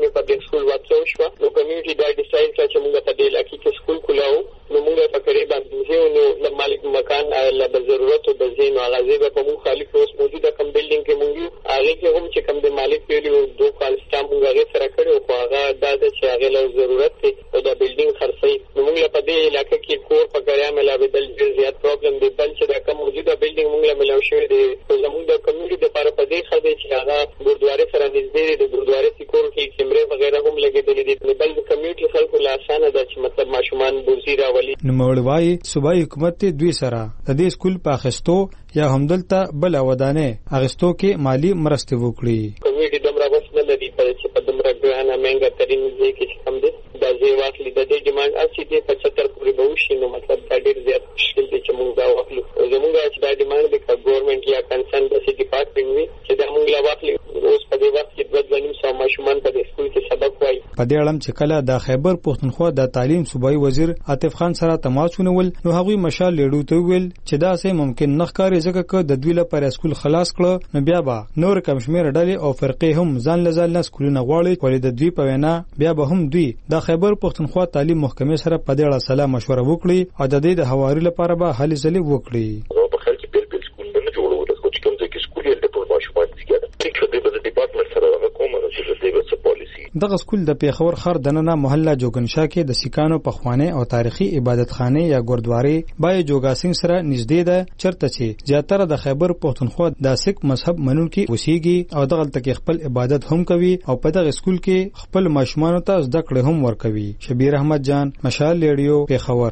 واڅو شو نو کمیونټي دا ډیسایډ کړ چې موږ په دې علاقې کې سکول کولاو نو موږ په قریب باندې نو د مالک مکان له ضرورت او د زین او غزه په موږ خالق اوس موجوده کم بلډینګ کې موږ هغه کې هم چې کم د مالک ویلو دوه کال سټامپ هغه سره کړو خو هغه د چې هغه له ضرورت ته او د بلډینګ خرڅي نو موږ په دې علاقې کې کور په کړیا ملا بدل زیات پرابلم دی بل چې دا کم موجوده بلډینګ موږ له ملاو شوی دی زموږ د کمیونټي لپاره په دې خدای چې هغه ګردواره سره نږدې دی د ګردواره سکیورټي کیمرې وغیرہ هم لګېدلې دي بل د کمیونټي خلکو له اسانه د چې مطلب ماشومان بوزي راولي. نو مولوی صوبایي حکومت دوی سره د دې سکول په اخستو یا همدلته بل ودانې اغستو کې مالی مرسته وکړي. کمیونټي دمره وسله لري چې په دمره ګرانه مهنګه ترين ځای کې کم دي دا ځای واخلي د دې ډیماند اسی دې پچهتر پورې به وشي نو مطلب دا ډېر زیات مشکل دی چې موږ دا واخلو زموږ چې دا ډیماند د ګورنمنت یا کنسرن د سي ډپارټمنټ وي چې دا موږ لا واخلي اوس په دې وخت کې د ځنیم سم ماشومان په سکول کې سبق وایي. په دې اړه چې کله د خیبر پښتونخوا د تعلیم صوبایي وزیر عاطف خان سره تماس ونیول نو هغه مشال لیډو ته ویل چې دا سه ممکن نه ښکاري ځکه چې د دوی لپاره سکول خلاص کړ نو بیا به نور کم شمیر ډلې او فرقې هم ځان لزال نه سکولونه غواړي ولې د دوی په وینا بیا به هم دوی د خیبر پښتونخوا تعلیم محکمې سره په دې اړه سلام مشوره وکړي او د دې د هواري لپاره به هلې ځلې وکړي. په خلک بیل بیل سکول نه جوړول د کوم کوم ځای کې سکول یې د ټول ماشومان دي ګره چې د ډپارټمنټ سره هغه کومه چې د دې وسه پالیسي دغه سکول د پیښور خر دننه محله جوګنشا کې د سکانو په خوانه او تاریخي عبادت خانه یا ګردواري بای جوګاسنګ سره نږدې ده چرته چې زیاتره د خیبر پښتونخوا د سک مذهب منونکي اوسېږي او دغه تل خپل عبادت هم کوي او په دغه سکول کې خپل ماشومان ته زده کړې هم ورکوي. شبیر احمد جان مشال لیډیو پیښور.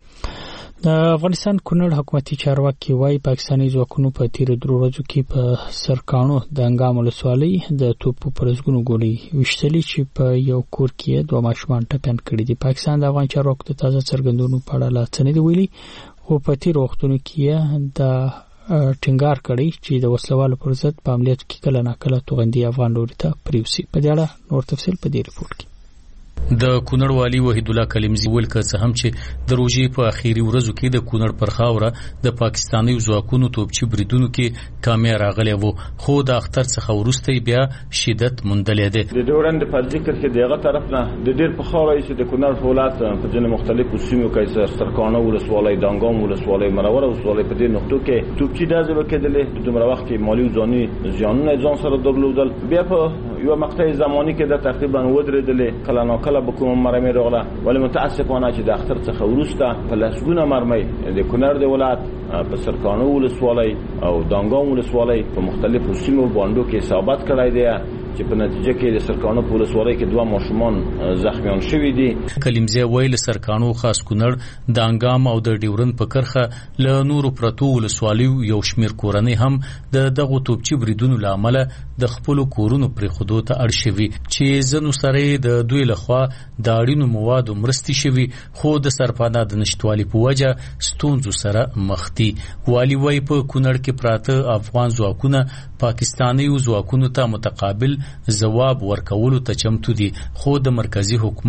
د افغانستان کونړ حکومتي چارواکي وايي پاکستاني ځواکونو په تیر درو ورځو کې په سرکانو د انګام ولسوالۍ د توپو پرزګونو ګولې وشتلې چې په یو کور کې دوه ماشومان ټپيان کړي دي. پاکستان د افغان چارواکو د تازه څرګندونو په اړه لا څه نه دی ویلي خو په تیر وختونو کې د ټینګار کړي چې د وسلوالو پر ضد په عملیاتو کې کله ناکله توغندي افغان لوري ته پریوسي. په دې اړه نور تفصیل په دې ریپورت کې. د کونړ والی وحید الله کلیمزی ول کڅ هم چې د روزي په اخیری ورځو کې د کونړ پر خاوره د پاکستاني ځواکونو توپچي بریدونو کې کامیاب راغلی وو خو د اختر څخه ورسته بیا شدت مندلې ده. د ډورند په ذکر کې دغه طرف نه د ډیر په خاوره چې د کونړ ولایت په ځینې مختلفو سیمو کې سرکانو ولسوالۍ دانګام ولسوالۍ منور ولسوالۍ په دې نقطو کې توپچي دازې وکړلې د دومره وخت کې مالی او ځاني ځانونه ځان سره درلودل بیا په یو مقطع زماني کې د تقریبا ودرېدلې کله نو کله به کوم مرمۍ راغله ولی متاسفانه چې د اختر څخه وروسته په لسګونه مرمۍ د کونړ د ولایت په سرکانو ولسوالۍ او دانګام ولسوالۍ په مختلفو سیمو باندې کې ثابت کړای دی چې په نتیجه کې د سرکانو په ولسوالۍ کې دوه ماشومان زخمیان شوي دي. کلیمزی ویل سرکانو خاص کونړ د انګام او د ډیورن په کرخه له نورو پرتو ولسوالیو یو شمیر کورنۍ هم د دغه توپچي بریدونو لامل د خپل کورونو پر خودو ته اړ شوي چې زنو سره د دوی لخوا د اړینو موادو مرستي شوي خو د سرپانا د نشټوالي په وجه ستونزو سره مخ دي. والی وای په کونړ کې پراته افغان ځواکونه پاکستاني ځواکونو ته متقابل ځواب ورکولو ته چمتو دي خو د مرکزی حکومت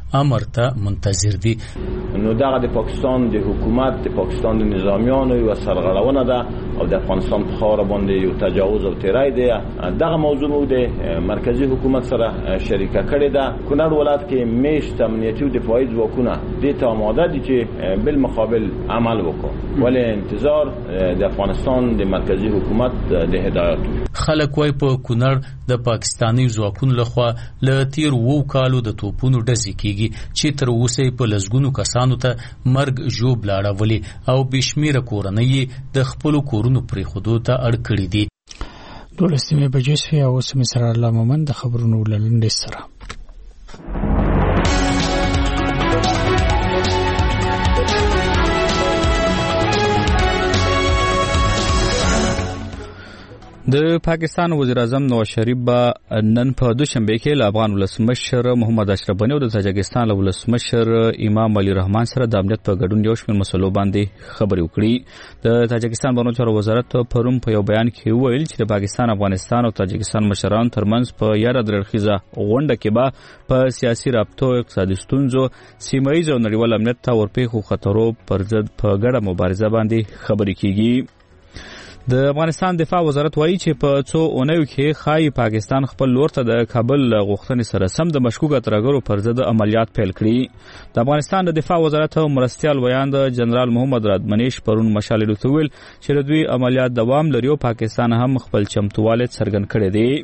امر ته منتظر دي. نو دغه د پاکستان د حکومت د پاکستان د نظامیانو یو سرغړونه ده او د افغانستان په خاور باندې یو تجاوز او تیرای دی. دغه موضوع مو د مرکزی حکومت سره شریکه کړې ده. کونړ ولایت کې میشت امنیتي او دفاعي ځواکونه د ته آماده دي چې بالمقابل عمل وکړي، ولی انتظار د افغانستان د مرکزی حکومت د هدایت. خلک وای په کونړ د پاکستاني ځواکونو لخوا له تیر وو کالو د توپونو ډزې کیږي چې تر اوسه په لزګونو کسانو ته مرګ ژوب لاړولي او بشمیره کورنۍ د خپل کورونو پرې خودو ته اړ کړې دي. دولسمه بجې او سمې سره الله مومن د خبرونو لړندې سره. د پاکستان وزیر اعظم نواز شریف با نن په دوشنبه کې له افغان ولسمشر محمد اشرف غنی او د تاجکستان له ولسمشر امام علي رحمان سره د امنیت په ګډون یو شمېر مسلو باندې خبرې وکړي. د تاجکستان بهرنیو چارو وزارت پرون په یو بیان کې ویل چې د پاکستان، افغانستان او تاجکستان مشرانو ترمنځ په یاره درخیزه غونډه کې به په سیاسي رابطو، اقتصادي ستونزو، سیمه ییز او نړیوال امنیت ته ورپېښو خطرو پر ضد په ګډه مبارزه باندې خبرې کیږي. د افغانستان دفاع وزارت وایي چې په څو اونیو کې خای پاکستان خپل لور ته د کابل غوښتنې سره سم د مشکوکه ترګرو پر ضد عملیات پیل کړي. د افغانستان د دفاع وزارت مرستیال ویاند جنرال محمد رادمنیش پرون مشال لوتویل چې د دوی عملیات دوام لري او پاکستان هم خپل چمتووالی څرګند کړی دی.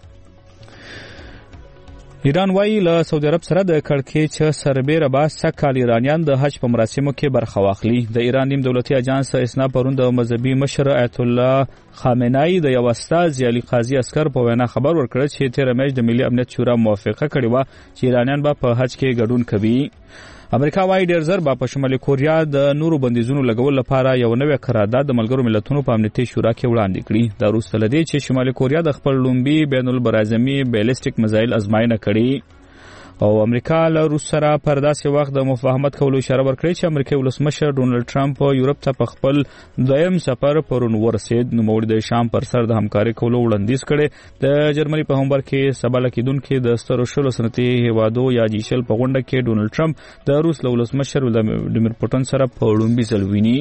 ایران وایي له سعودي عرب سره د کړکېچ سربېره به سږکال ایرانیان د حج په مراسمو کې برخه واخلي. د ایران نیم دولتي اجانس اسنا پرون د مذهبي مشر آیت الله خامنه‌ای د یو استاذ علي قاضي عسکر په وینا خبر ورکړ چې تیر میاشت د ملي امنیت شورا موافقه کړې و چې ایرانیان به په حج کې ګډون کوي. امریکا وايي ډېر زر به په شمالي کوریا د نورو بندیزونو لګول لپاره یو نوې قرارداد د ملګرو ملتونو په امنیتي شورا کې وړاندې کړي. دا وروسته له دې چې شمالي کوریا د خپل لومبي بین البراعظمي بیلسټیک میزایل ازمایښت کړي او امریکا له روس سره پر داسې وخت د مفاهمت کولو اشاره ورکړې چې امریکایي ولسمشر ډونالد ټرمپ یورپ ته په خپل دویم سفر پرون ورسېد. نوموړي د شام پر سر د همکاري کولو وړاندیز کړي. د جرمني په همبر کې سبا لکیدونکو د سترو شلو صنعتي هیوادو یا جی شل په غونډه کې ډونالد ټرمپ د روس له ولسمشر ولادیمیر پوتین سره په لومبي ځل ویني.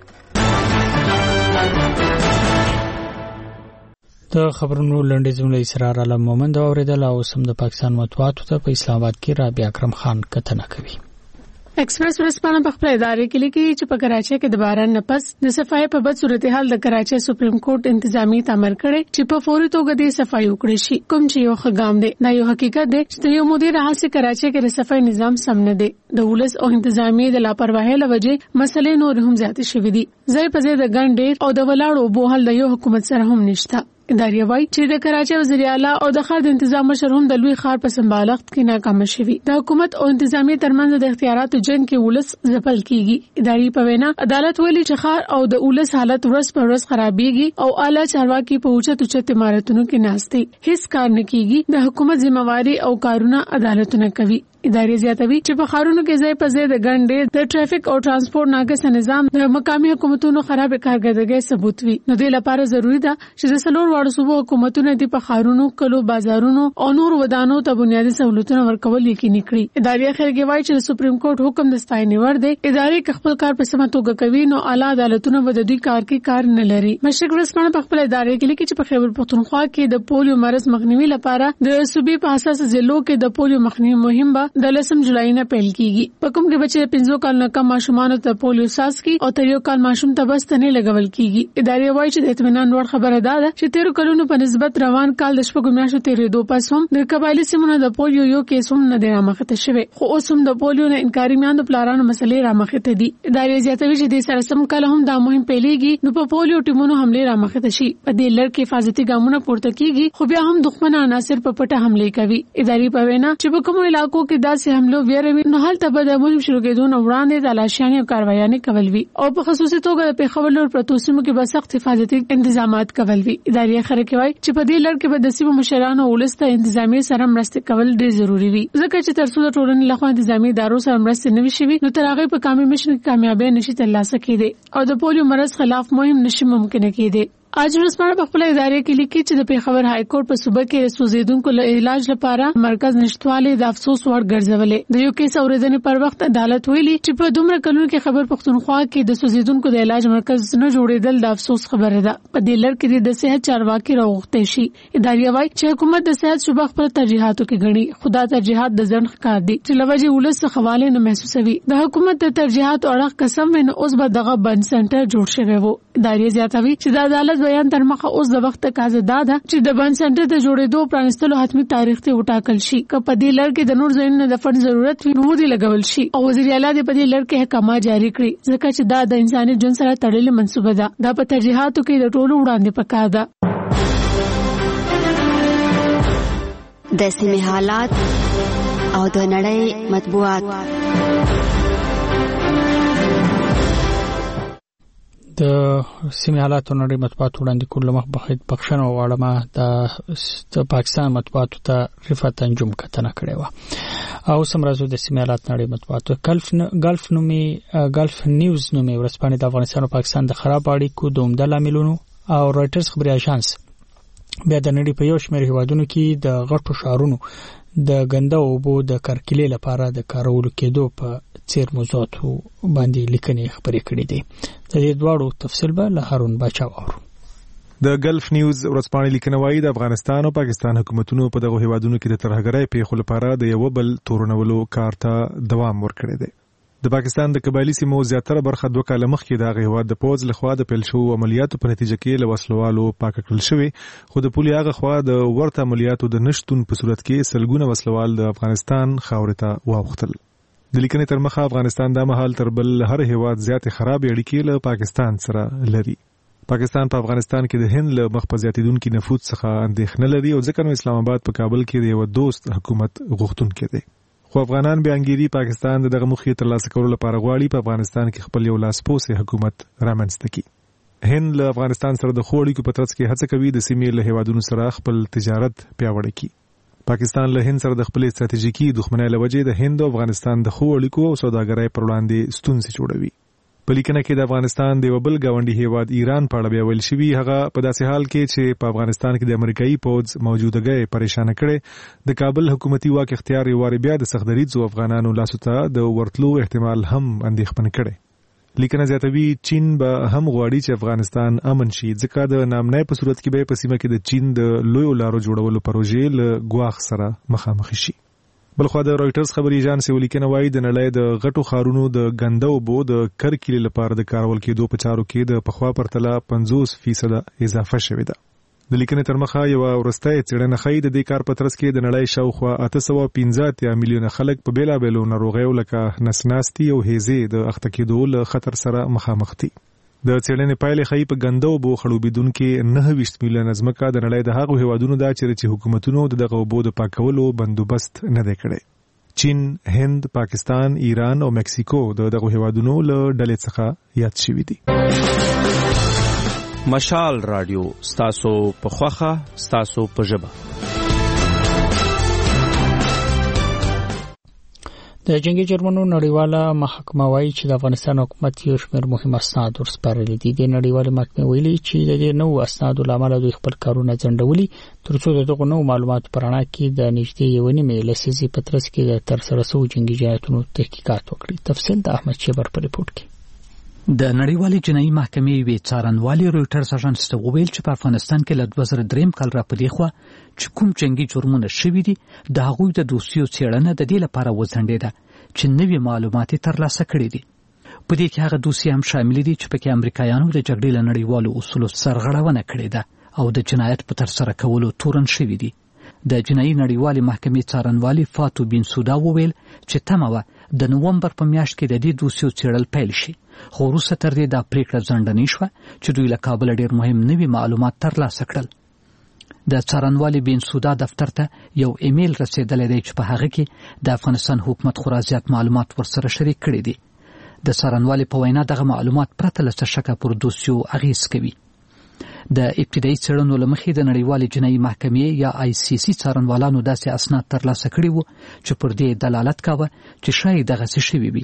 د خبرونو لنډې جملې اسرار علم مومند اوریدل او سم د پاکستان مطبوعاتو ته په اسلام آباد کې رابعه اکرم خان کتنه کوي. ایکسپریس ورسپانه په خپل ادارې کې لیکي چې په کراچۍ کې د باران نه پس د صفای په بد صورتحال د کراچۍ سپریم کورټ انتظامی تامر کړي چې په فوري توګه د صفای وکړي شي. کوم چې یو خګام دی دا یو حقیقت دی چې یو مدیر حاصل کراچۍ کې د صفای نظام سم نه دی. د ولس او انتظامی د لاپرواهۍ لوجه مسلې نور هم زیات شوې دي. ځای په ځای د ګڼ او د ولاړو بوهل د یو حکومت سره هم نشته. ادارې وایي چې د کراچۍ وزیر اعلی او د ښار د تنظیم مشر هم د لوی ښار په سمبالښت کې ناکام شوي. د حکومت او انتظامی ترمنځ د اختیاراتو جنگ کې ولس ځپل کیږي. ادارې په وینا عدالت ویلي چې ښار او د ولس حالت ورځ په ورځ خرابېږي او اعلی چارواکي په اوچت اوچت عمارتونو کې ناستي هیڅ کار نه کیږي. د حکومت ذمہواری او کارونه عدالتونه کوي. ادارې زیاتوي چې په ښارونو کې ځای په ځای د ګڼ د ټریفیک او ترانسپورت ناقص نظام د مقامي حکومتونو خراب کارکردګۍ ثبوت وي. نو د لپاره ضروری ده چې د څلور واړو صوبو حکومتونه د په ښارونو، کلو، بازارونو او نور ودانو ته بنیادي سہولتونه ورکول یقیني کړي. ادارې اخرګي وایي چې سپریم کورټ حکم د ستاینې ور دی. ادارې خپل کار په سمه توګه کوي نو اعلی عدالتونه به د دوی کار کې کار نه لري. مشرق ورسپانه په خپل ادارې کې لیکي چې په خیبر پختونخوا کې د پولیو مرض مخنیوي لپاره د صوبې په حساس ضلعو کې د پولیو مخنیوي مهم به د لسم جولای نه پیل کیږي. په کوم کې بچي پنځو کال نه کم ماشومان ته پولیو ساس کی او تر یو کال ماشوم ته بس نه لګول کیږي. ادارې وایي چې د اطمینان وړ خبره ده چې تیر کلونو په نسبت روان کال د شپږو میاشتو تیرې دوه پس هم د قبایلی سیمونو د پولیو یو کیس هم نه دی رامخته شوی. خو اوس هم د پولیو نه انکاري میاندو پلارانو مسلې رامخته دي. ادارې زیاتوي چې د سره سم کال هم دا مهم پیلېږي نو په پولیو ټیمونو حمله رامخته شي. په دې لړ کې حفاظتي ګامونه پورته کیږي خو بیا هم دښمن عناصر په پټه حمله کوي. ادارې په وینا چې په کومو علاقو کې داسې حملو ویروي نو هلته به د مهم شروع کېدو نه وړاندې تلاشیانې او کاروایانې کول وي او په خصوصي توګه د پیښور لور پرتو سیمو کې به سخت حفاظتي انتظامات کول وي. ادارې خبرې کوي چې په دې لړ کې به د سیمو مشرانو ولسته انتظامی سره مرسته کول ډېر ضروری وي ځکه چې تر څو د ټولنې لخوا انتظامی ادارو سره مرسته نه وشي نو تر هغه په کامل مشن کې کامیابی نشي ترلاسه کېدی او د پولیو مرض خلاف مهم نشي ممکن کېدی. اج ورځپاڼه په خپل ادارې کې لیکي چې د پیښور های کورټ په صوبه کې سوزیدونکو له علاج لپاره مرکز نشټواله د افسوس وړ ګرځولې. د یو کیس اوریدنې پر وخت عدالت ویلي چې په دومره کلونو کې خبر پښتونخوا کې د سوزیدونکو د علاج مرکز نه جوړېدل د افسوس خبره ده. په دې لړ کې د صحت چارواکي راغوښتي شي. ادارې وايي چې حکومت د صحت شوبه خپل ترجیحاتو کې غني. خدا ترجیحات د ځن ښکار دي چې لوجه ولس حواله نه محسوسوي. د حکومت د ترجیحات اړه قسم نه اوس به دغه بند سنټر جوړ شوی وو. ادارې زیاتوي چې د عدالت بیان تر مخه اوس د وخت تقاضا ده چې د بند سنټر د جوړېدو پرانستلو حتمی تاریخ ته وټاکل شي. که په دې لړ کې د نور ځایونو د فند ضرورت وي نو دې لګول شي او وزیر اعلی دې په دې لړ کې احکامات جاری کړي ځکه چې دا د انساني ژوند سره تړلې منسوبه ده. دا په ترجیحاتو کې د ټولو وړاندې پکار ده. د سیمې حالات او د نړۍ مطبوعات. د سیمې حالات او نړۍ مطبوعات وړاندې کول مخ بخښت بخښنه وړاندې د پاکستان مطبوعاتو ته رفعت انجم کتنه کړې و او سمرازو د سیمې حالات نړۍ مطبوعاتو ګلف ګلف نومي ګلف نیوز نومي ورځپاڼه د افغانستان او پاکستان د خراب اړیکو د عمده لاملونو او رائټرز خبري اژانس بیا د نړۍ په یو شمېر هیوادونو کې د غټو شهرونو د ګنده اوبو د کرکلې لپاره د کارولو کېدو په څیر موضوعاتو باندې لیکنې خبرې کړې دي. د دې دواړو تفصیل به له هارون باچا اورو. د ګلف نیوز ورځپاڼه لیکنه وايي د افغانستان او پاکستان حکومتونو په دغه هیوادونو کې د ترهګرۍ پیښو لپاره د یو بل تورنولو کار ته دوام ورکړی دی. د پاکستان د قبایلی سیمو زیاتره برخه دوه کاله مخکې د هغه هیواد د پوز لخوا د پیل شوو عملیاتو په نتیجه کې له وسلوالو پاک کړل شوی، خو د پولي هغه خوا د ورته عملیاتو د نشټون په صورت کې سلګونه وسلوال د افغانستان خاورې ته واوښتل. د لیکنې تر مخه افغانستان د مهال تر بل هر هیواد زیات خراب اړیکې له پاکستان سره لري. پاکستان په پاکستان کې د هند له مخ په زیاتیدونکو نفوذ څخه اندېښنه لري او ځکه نو اسلام آباد په کابل کې د یو دوست حکومت غوښتونکي دي. خو افغانان به انګيري پاکستان دغه مخې ترلاسه کولو لپاره غواړي په افغانستان کې خپل یو لاسپوسه حکومت رامنځته کړي. هند له افغانستان سره د خوړی کو پترڅ کې هڅه کوي د سیمې له هیوادونو سره خپل تجارت پیاوړی کړي. پاکستان له هند سره د خپل استراتیژیکي دښمنۍ لوجې د هند او افغانستان د خوړی کو او سوداګرۍ پر وړاندې ستونزې جوړوي. په لیکنه کې د افغانستان د وبل گاونډي هیواد ایران په اړه ویل شوی، هغه په داسې حال کې چې په افغانستان کې د امریکایي پوځ موجودګۍ پریشان کړي، د کابل حکومتي واک اختیار یواري بیا د سختدریځو افغانانو لاسو ته د ورتلو احتمال هم اندېښمن کړي. لیکنه زیاتوي چین به هم غواړي چې افغانستان امن شي، ځکه د نامنۍ په صورت کې به په سیمه کې د چین د لوی لارو جوړولو پروژې له ګواښ سره مخامخ شي. بلخو د رويټرز خبري اژانس ولیکنه وايي د نړۍ د غټو خارونو د ګنده اوبو د کرکلې لپاره د کارول کېدو په چارو کې د پخوا پرتله پنځوس فیصد اضافه شوې ده. د لیکنې تر مخه یو ورسته څېړنه ښيي د دې کار په ترڅ کې د نړۍ شاوخوا اته سوه پنځه اتیا میلیونه خلک په بیلابېلو ناروغیو لکه نسناستي او هیزې د اخته کېدو له خطر سره مخامخ دي. د څېړنې پایلې ښيي په ګنده اوبو خړوبېدونکي نهه ویشت میلیونه ځمکه د نړۍ د هغو هیوادونو ده چې حکومتونو د دغه اوبو د پاکولو بندوبست نه دی کړی. چین، هند، پاکستان، ایران او مکسیکو د دغه هیوادونو له ډلې څخه یاد شوي دي. مشال رادیو ستاسو په خوخه ستاسو په ژبه. د جنگي جرمنو نړیواله محکمه وايي چې د افغانستان حکومت یو شمېر مهم اسناد ورسپارلي دي. د نړیواله محکمې ویلي چې د دې نوو اسنادو له امله دوی خپل کارونه ځنډولي ترڅو د دغو نوو معلوماتو په رڼا کې د نږدې یوې نیمې لسیزې په ترڅ کې د ترسره شوو جنګي جنایتونو تحقیقات وکړي. تفصیل د احمد شیبر په ریپورت کې. د نړیوالې جنایي محکمې وی څارنوالي رويټرز اژانس ته وویل چې په افغانستان کې له دوه زره درې کال را پدې خو چې کوم جنگي جرمونه شوي دي د هغوی د دوسیو څېړنه د دې لپاره وځنډېده چې نوې معلومات ترلاسه کړي دي. په دې کې هغه دوسیې هم شامل دي چې پکې امریکایانو د جګړې له نړیوالو اصولو سرغړونه کړې ده او د جنایت په ترسره کولو تورن شوي دي. د جنایي نړیوالې محکمې څارنوالي فاتو بنسودا وویل چې تمه وه د نومبر په میاشت کې د دې دوسیو څېړل پیل شي، خو وروسته تر دې دا پریکړه ځنډنۍ شوه چې دوی له کابل ډېر مهم نوي معلومات ترلاسه کړل. د څارنوالي بنسودا دفتر ته یو ایمیل رسیدلی دی چې په هغه کې د افغانستان حکومت خورا زیات معلومات ورسره شریک کړي دي. د څارنوالي په وینا دغه معلومات پرته له څه شکه پر دوسیو اغیز کوي. د ابتدایي څېړنو له مخې د نړیوالې جنایي محکمې یا آی سی سی څارنوالانو داسې اسناد ترلاسه کړي وو چې پر دې دلالت کاوه چې شاید دغسې شوي وي.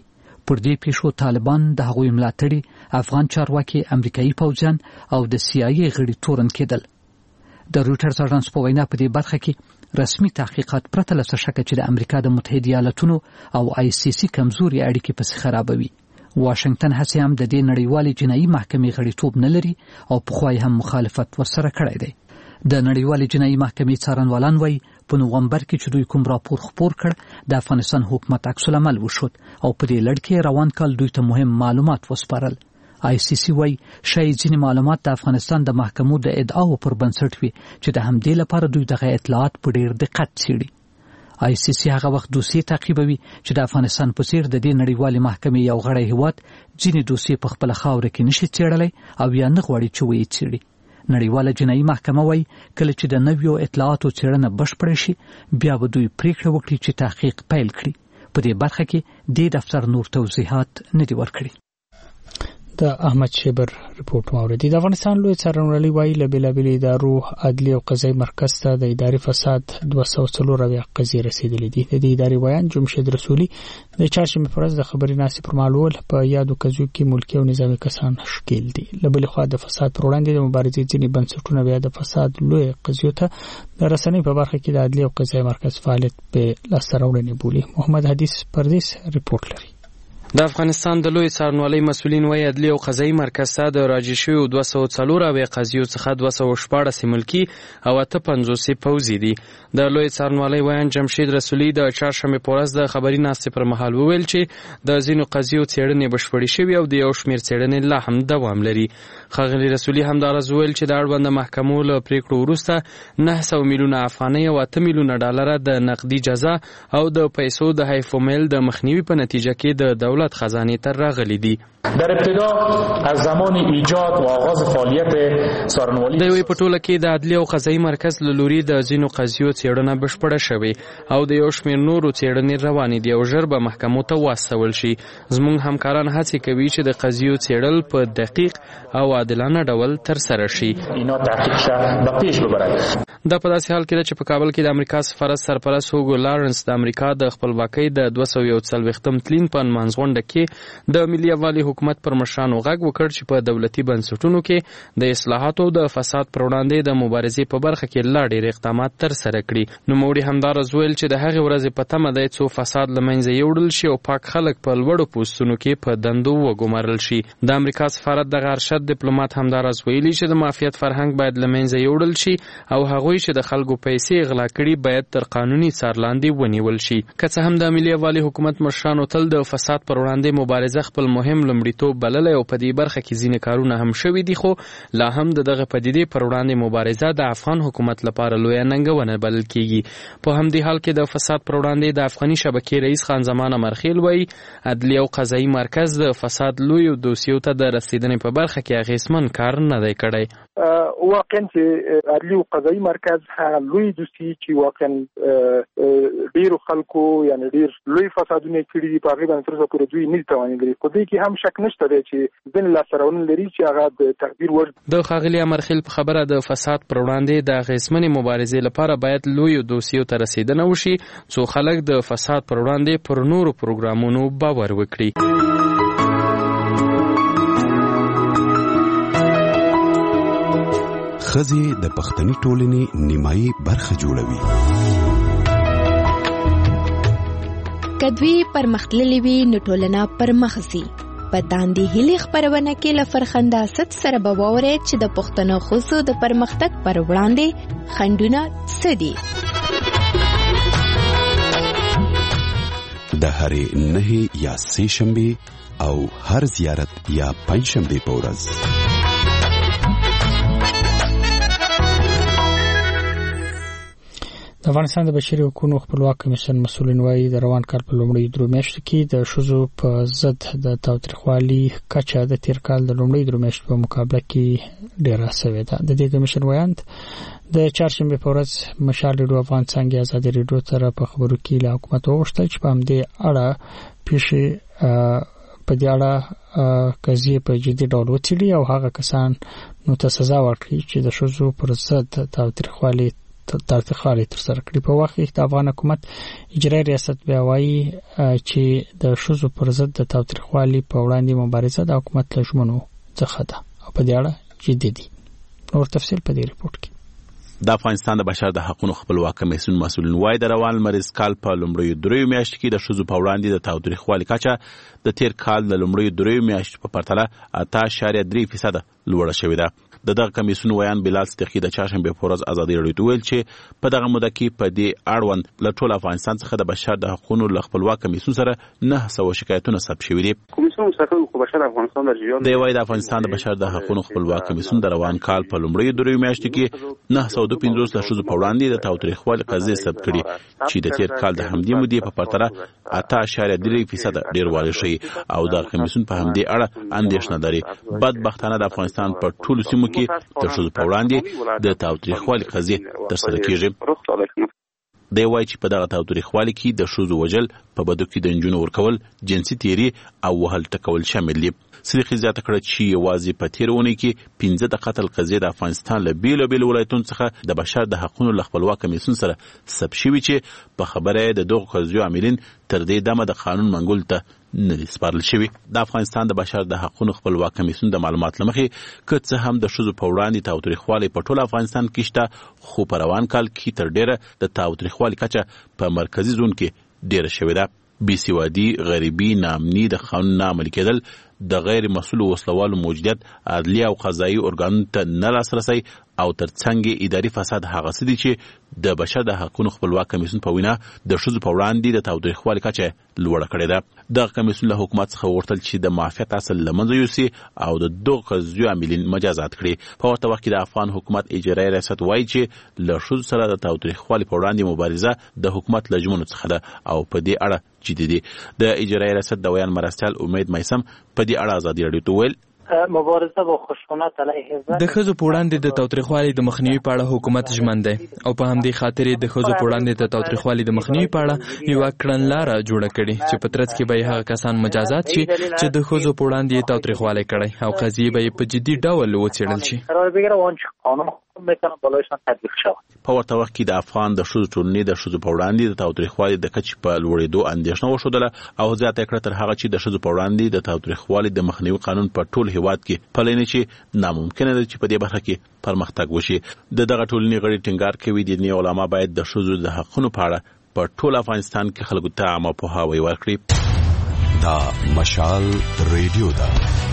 پر دې پیښو طالبان د هغوی ملاتړي افغان چارواکي امریکایي پوځیان او د سی آی ای غړي تورن کېدل. د رویټرز اژانس په وینا په دې برخه کې رسمي تحقیقات پرته له څه شکه چې د امریکا د متحده ایالاتونو او آی سی سی کمزوري اړیکې پسې خرابوي. واشنگټن هڅې هم د دې نړیوالې جنایي محکمې غړیتوب نه لري او پخوای هم مخالفت ورسره کړی دی. د نړیوالې جنایي محکمې څارنوالان وایي په نومبر کې چې دوی کوم راپور خپور کړ د افغانستان حکومت عکس العمل وشود او په دې لړ کې روان کال دوی ته مهم معلومات وسپارل. آی سی سی وایي شاید ځینې معلومات د افغانستان د محکمو د ادعاو پر بنسټ وي چې د همدې لپاره دوی دغه اطلاعات په ډېر دقت څېړي. آی سی سی هغه وخت دوسیې تعقیبوي چې د افغانستان په څېر د دې نړیوالې محکمې یو غړی هیواد ځینې دوسیې په خپله خاوره کې نشي څېړلی او یا نه غواړي چې ویې څېړي. نړیواله جنایي محکمه وایي کله چې د نویو اطلاعاتو څېړنه بشپړه شي بیا به دوی پریکړه وکړي چې تحقیق پیل کړي. په دې برخه کې دې دفتر نور توضیحات نه دي ورکړي. د احمد شیبر رپورت واوریدي. د افغانستان لوی څارنوالي وایي له بېلابېلو ادارو عدلي او قضایي مرکز ته د اداري فساد دوه سوه څلور اویا قضیې رسېدلې دي. د دې ادارې ویان جمشید رسولي د چهارشنبې په ورځ د خبري ناستې پر مهال وویل په یادو قضیو کې ملکي او نظامي کسان ښکېل دي. له بلې خوا د فساد پر وړاندې د مبارزې ځینې بنسټونه بیا د فساد لوی قضیو ته د رسنۍ په برخه کې د عدلي او قضایي مرکز فعالیت په لاسته راوړنې بولي. محمد حدیث پردیس رپورت لري. د افغانستان د لوی څارنوالۍ مسؤلین وايي عدلي او قضایي مرکز ته د راجع شویو دوه سوه څلور اویا قضیو څخه دوه سوه شپاړس ملکي او اته پنځوس پوځي دي. د لوی څارنوالۍ ویان جمشید رسولي د چهارشنبې په ورځ د خبري ناستې پر مهال وویل چې د ځینو قضیو څېړنې بشپړې شوې او د یو شمېر څېړنې لا هم دوام لري. ښاغلي رسولي همداراز وویل چې د اړونده محکمو له پریکړو وروسته نه سوه میلیونه افغانۍ او اته میلیونه ډالره د نقدي جزا او د پیسو د هایفومیل د مخنیوي په نتیجه کې د دولت خزانه ته راغلي دي. در ابتدا از زمان ایجاد و آغاز فعالیت څارنوالۍ د یوې په ټوله کې د عدلي او قضایي مرکز له لوري د ځینو قضیو څېړنه بشپړه شوې او د یو شمېر نورو څېړنې روانې دي او ژر به محکمو ته واستول شي. زموږ همکاران هڅې کوي چې د قضیو څېړل په دقیق او عادلانه ډول ترسره شي. اینا تحقیق شه به پیش ببرد. دا په داسې حال کې ده چې په کابل کې د امریکا سفارت سرپرست هوګو لارنس د امریکا د خپلواکۍ د دوه سوه یو څلوېښتم تلین په نمانځغونډه کې د ملي یووالي حکومت پر مشرانو غږ وکړ چې په دولتي بنسټونو کې د اصلاحاتو د فساد پر وړاندې د مبارزې په برخه کې لا ډېر اقدامات ترسره کړي. نوموړي همداراز ویل چې د هغې ورځې په تمه دی څو فساد له منځه یوړل شي او پاک خلک په لوړو پوستونو کې په دندو وګمارل شي. د امریکا سفارت دغه ارشد ډیپلومات همداراز ویلي چې د مافیت فرهنګ باید له منځه یوړل شي او هغوی چې د خلکو پیسې غلا کړي باید تر قانوني څار لاندې ونیول شي. که څه هم د ملي یووالي حکومت مشرانو تل د فساد پر وړاندې مبارزه خپل مهم لومړیتوب بللی او په دې برخه کې ځینې کارونه هم شوي دي، خو لا هم د دغه پدیدې پر وړاندې مبارزه د افغان حکومت لپاره لویه ننګونه بلل کیږي. په همدې حال کې د فساد پر وړاندې د افغاني شبکې رئیس خان زمان امرخیل وایي عدلي او قضایي مرکز د فساد لویو دوسیو ته د رسیدنې په برخه کې اغېزمن کار نه دی کړی. واقعا چې عدلي او قضایي مرکز هغه لوی دوسي چې واقعا ډیرو خلکو یعنی ډیر لوی فسادونه کړي دي، په هغې باندې تر اوسه پورې دوی نه دي توانېدلي. خو دې کې هم شک نشته دی چې ځینې لاسته راوړنې لري چې هغه د تقدیر وړ. د ښاغلي امرخیل په خبره د فساد پر وړاندې د اغېزمنې مبارزې لپاره باید لویو دوسیو ته رسیدنه وشي څو خلک د فساد پر وړاندې پر نورو پروګرامونو باور وکړي. ښځې د پښتني ټولنې نیمایي برخه جوړوي. کدوی پرمختللې وي نو ټولنه پرمخ ځي. په داندې هیلې خپرونه کې له فرخنداست سره به واورئ چې د پښتنو ښځو د پرمختګ پر وړاندې خنډونه څه دي. د هرې نهې یا سې شنبې او هر زیارت یا پنج شنبې په ورځ د افغانستان د بشري حقوقو خپلواک کمیسیون مسؤلین وایي د روان کال په لومړیو درو میاشتو کې د ښځو په ضد د تاوتریخوالي کچه د تیر کال د لومړیو درو میاشتو په مقابله کې ډېره شوې ده. د دې کمیسیون ویاند د چهارشنبې په ورځ مشال ریډیو افغان څانګې ازادي ریډیو سره په خبرو کې له حکومت وغوښتل چې په همدې اړه پیښې په دې اړه قضیې په جدي ډول وڅېړي او هغه کسان نو ته سزا ورکړي چې د ښځو پر ضد تاوتریخوالي تاوتریخوالي تر سره کړي. په وخت کې د افغان حکومت اجرایي ریاست بیا وایي چې د ښځو پر ضد د تاوتریخوالي په وړاندې مبارزه د حکومت له ژمنو څخه ده او په دې اړه جدي دي. نور تفصیل په دې ریپورت کې. د افغانستان د بشر د حقوقو خپلواک کمیسیون مسؤلین وايي د روان لمریز کال په لومړیو دریو میاشتو کې د ښځو په وړاندې د تاوتریخوالي کچه د تیر کال د لومړیو دریو میاشتو په پرتله اته اعشاریه درې فیصد لوړه شوې ده. د دغه کمیسیون ویان بلال صدیقي د چهارشنبه په ورځ ازادي راډیو ته ویل چې په دغه موده کې په دې اړوند له ټول افغانستان څخه د بشر د حقوقو له خپلواک کمیسیون سره نه سوه شکایتونه ثبت شوي دي. کمیسیون مستقل حقوق بشر افغانستان د جریان دی وايي د افغانستان د بشر د حقوقو خپلواک کمیسیون د روان کال په لومړیو دریو میاشتو کې نه سوه دوه پنځوس د ښځو په وړاندې د تاوتریخوالي قضیې ثبت کړي چې د تیر کال د همدې مودې په پرتله اته اعشاریه درې فیصد ډیروالی شوی او د کمیسیون په همدې اړه اندېښنه لري. بدبختانه د افغانستان په ټولو سیمو کې د ښځو په وړاندې د تاوتریخوالي قضیې ترسره کیږي. دی وايي چې په دغه تاوتریخوالي کې د ښځو وژل، په بدو کې د نجونو ورکول، جنسي تیري او وهل ټکول شامل دي. صدیقي زیاته کړه چې یوازې په تېره اونۍ کې پنځه د قتل قضیې د افغانستان له بیلو بیلو ولایتونو څخه د بشر د حقوقو له خپلواک کمیسیون سره ثبت شوي چې په خبره د دغو قضیو عاملین تر دې دمه د قانون منګولو ته نه دي سپارل شوي. د افغانستان د بشر د حقوقو خپلواک کمیسیون د معلومات له مخې که څه هم د ښځو په وړاندې تاوتریخوالي په ټول افغانستان کې شته، خو په روان کال کې تر ډیره د تاوتریخوالي کچه په مرکزي زون کې ډیره شوې ده. بې سوادي، غریبي، ناامني، د قانون نه عملي کېدل، د غیر مسؤلو وسلوالو موجودیت، عدلي او قضایي ارګانونو ته نه لاسرسی او ترڅنګ اداري فساد هغه څه دي چې د بشر د حقوقو خپلواک کمیسیون په وینا د ښځو په وړاندې د تاوتریخوالي کچه لوړه کړې ده. دغه کمیسیون له حکومت څخه وغوښتل چې د معافیت اصل له منځه یوسي او د دغو قضیو عاملین مجازات کړي. په ورته وخت کې د افغان حکومت اجرایي ریاست وایي چې له ښځو سره د تاوتریخوالي په وړاندې مبارزه د حکومت له ژمنو څخه ده او په دې اړه جدي دي. د اجرایي ریاست د ویان مرستیال امید میثم په دې اړه ازادي راډیو ته ویل مبارزه با خشونت علیه زن د ښځو په وړاندې د تاوتریخوالي د مخنیوي په اړه حکومت ژمن دی او په همدې خاطر د ښځو په وړاندې د تاوتریخوالي د مخنیوي په اړه یوه کړنلاره جوړه کړې چې په ترڅ کې به هغه کسان مجازات شي چې د ښځو په وړاندې تاوتریخوالی کړی او قضیې به په جدي ډول وڅېړل شي. په ورته وخت کې د افغان د ښځو ټولنې د ښځو په وړاندې د تاوتریخوالي د کچې په لوړېدو اندېښنه وښودله او زیاته یې کړه تر هغه چې د ښځو په وړاندې د تاوتریخوالي د مخنیوي قانون په ټول هېواد کې پلی نه شي، ناممکنه ده چې په دې برخه کې پرمختګ وشي. د دغه ټولنې غړي ټینګار کوي دیني علما باید د ښځو د حقونو په اړه په ټول افغانستان کې خلکو ته عامه پوهاوی ورکړي. دا مشال ریډیو ده.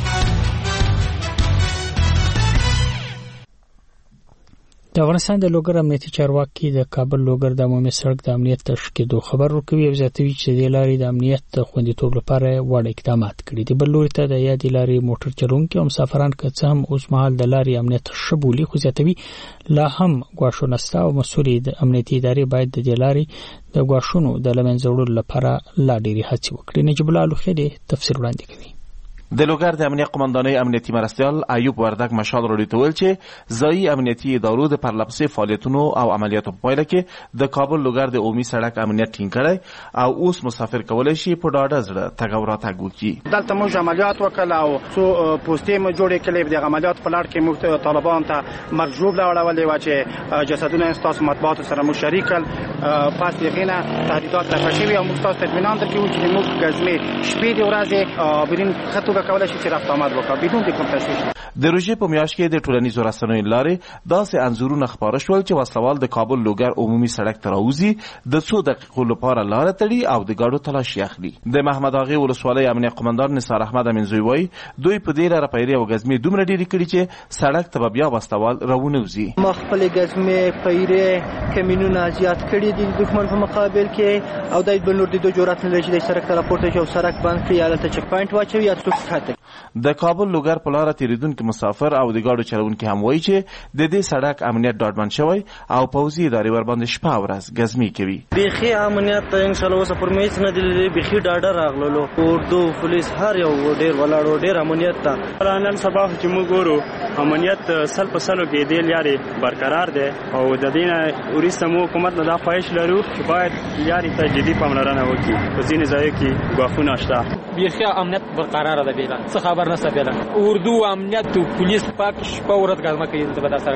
د افغانستان د لوګر امنیتي چارواکي د کابل لوګر د عمومي سړک د امنیت د ښه کېدو خبر ورکوي او زیاتوي چې د لارې د امنیت د خوندیتوب لپاره وړ اقدامات کړي دي. بل لوري ته د یادې لارې موټر چلونکي او مسافران که څه هم اوس مهال د لارې امنیت ښه بولي، خو زیاتوي لا هم ګواښونه شته او مسؤلې د امنیتي ادارې باید د دې لارې د ګواښونو د له منځه وړلو لپاره لا ډېرې هڅې وکړي. نجیب الله الوخیل تفسیر وړاندې کوي. د لوګر د امنیت قماندانۍ امنیتي مرستیال ایوب وردګ مشال راډیو ته ویل چې ځایي امنیتي ادارو د پرلپسې فعالیتونو او عملیاتو په پایله کې د کابل لوګر د عمومي سړک امنیت ټینګ کړی او اوس مسافر کولی شي په ډاډه زړه تګ او راتګ وکړي. دلته موږ عملیات وکړل او څو پوسټې مو جوړې کړې. د عملیات په لړ کې موږ طالبان ته مرګ ژوبله اړولې وه چې جسدونه ستاسو مطبوعاتو سره مو شریک کړل. پس د هغې نه تهدیدات رفع شوي او موږ ستاسو ته اطمینان درکوو چې موږ ګزمې شپې د ورځې برین ښه توګه کولی شي چې رفت آمد وکړو بدون د کوم تشویش. د روژې په میاشت کې د ټولنیزو رسنیو لارې داسې انځورونه خپاره شول چې وسلوال د کابل لوګر عمومي سړک ته راوځي، د څو دقیقو لپاره لاره تړي او د ګاډو تلاشي اخلي. د محمد اغې ولسوالۍ امنیت قماندان نثار احمد امینزوی وایي دوی په دې لاره پیرې او ګزمې دومره ډېرې کړي چې سړک ته به بیا وسلوال راونوځي. ما خپلې ګزمې پیرې کمینونه زیات کړي دي د دښمن په مقابل کې او دای بل نور د دوه جرأت نه لري چې د سړک ته راپورته شي او سړک بند کړي یا هلته چک پاینټ واچوي یا څوک ښکته. د کابل لوګر په لاره تېرېدونکي مسافر او د ګاډو چلوونکي هم وایي چې د دې سړک امنیت ډاډمن شوی او پوځي ادارې ورباندې شپه او ورځ ګزمې کوي. بیخي امنیت انشاءالله اوسه پر مې هېڅ نه دي لیدلي، بیخي ډاډه راغللو. اردو پولیس هر یو ډېر ولاړ ډېر امنیت ته. نن سبا چې موږ ګورو امنیت سل په سلو کې دې لارې برقرار دی او د دې نه وروسته مو حکومت نه دا خواهش لرو چې باید لارې ته جدي پاملرنه وکړي. په ځینې ځایو کې ګواښونه شته. بیخي امنیت برقرار ده بیله څه خبر نشته بیله. اردو امنیت او پولیس پاک شپه ورځ ګزمه کوي.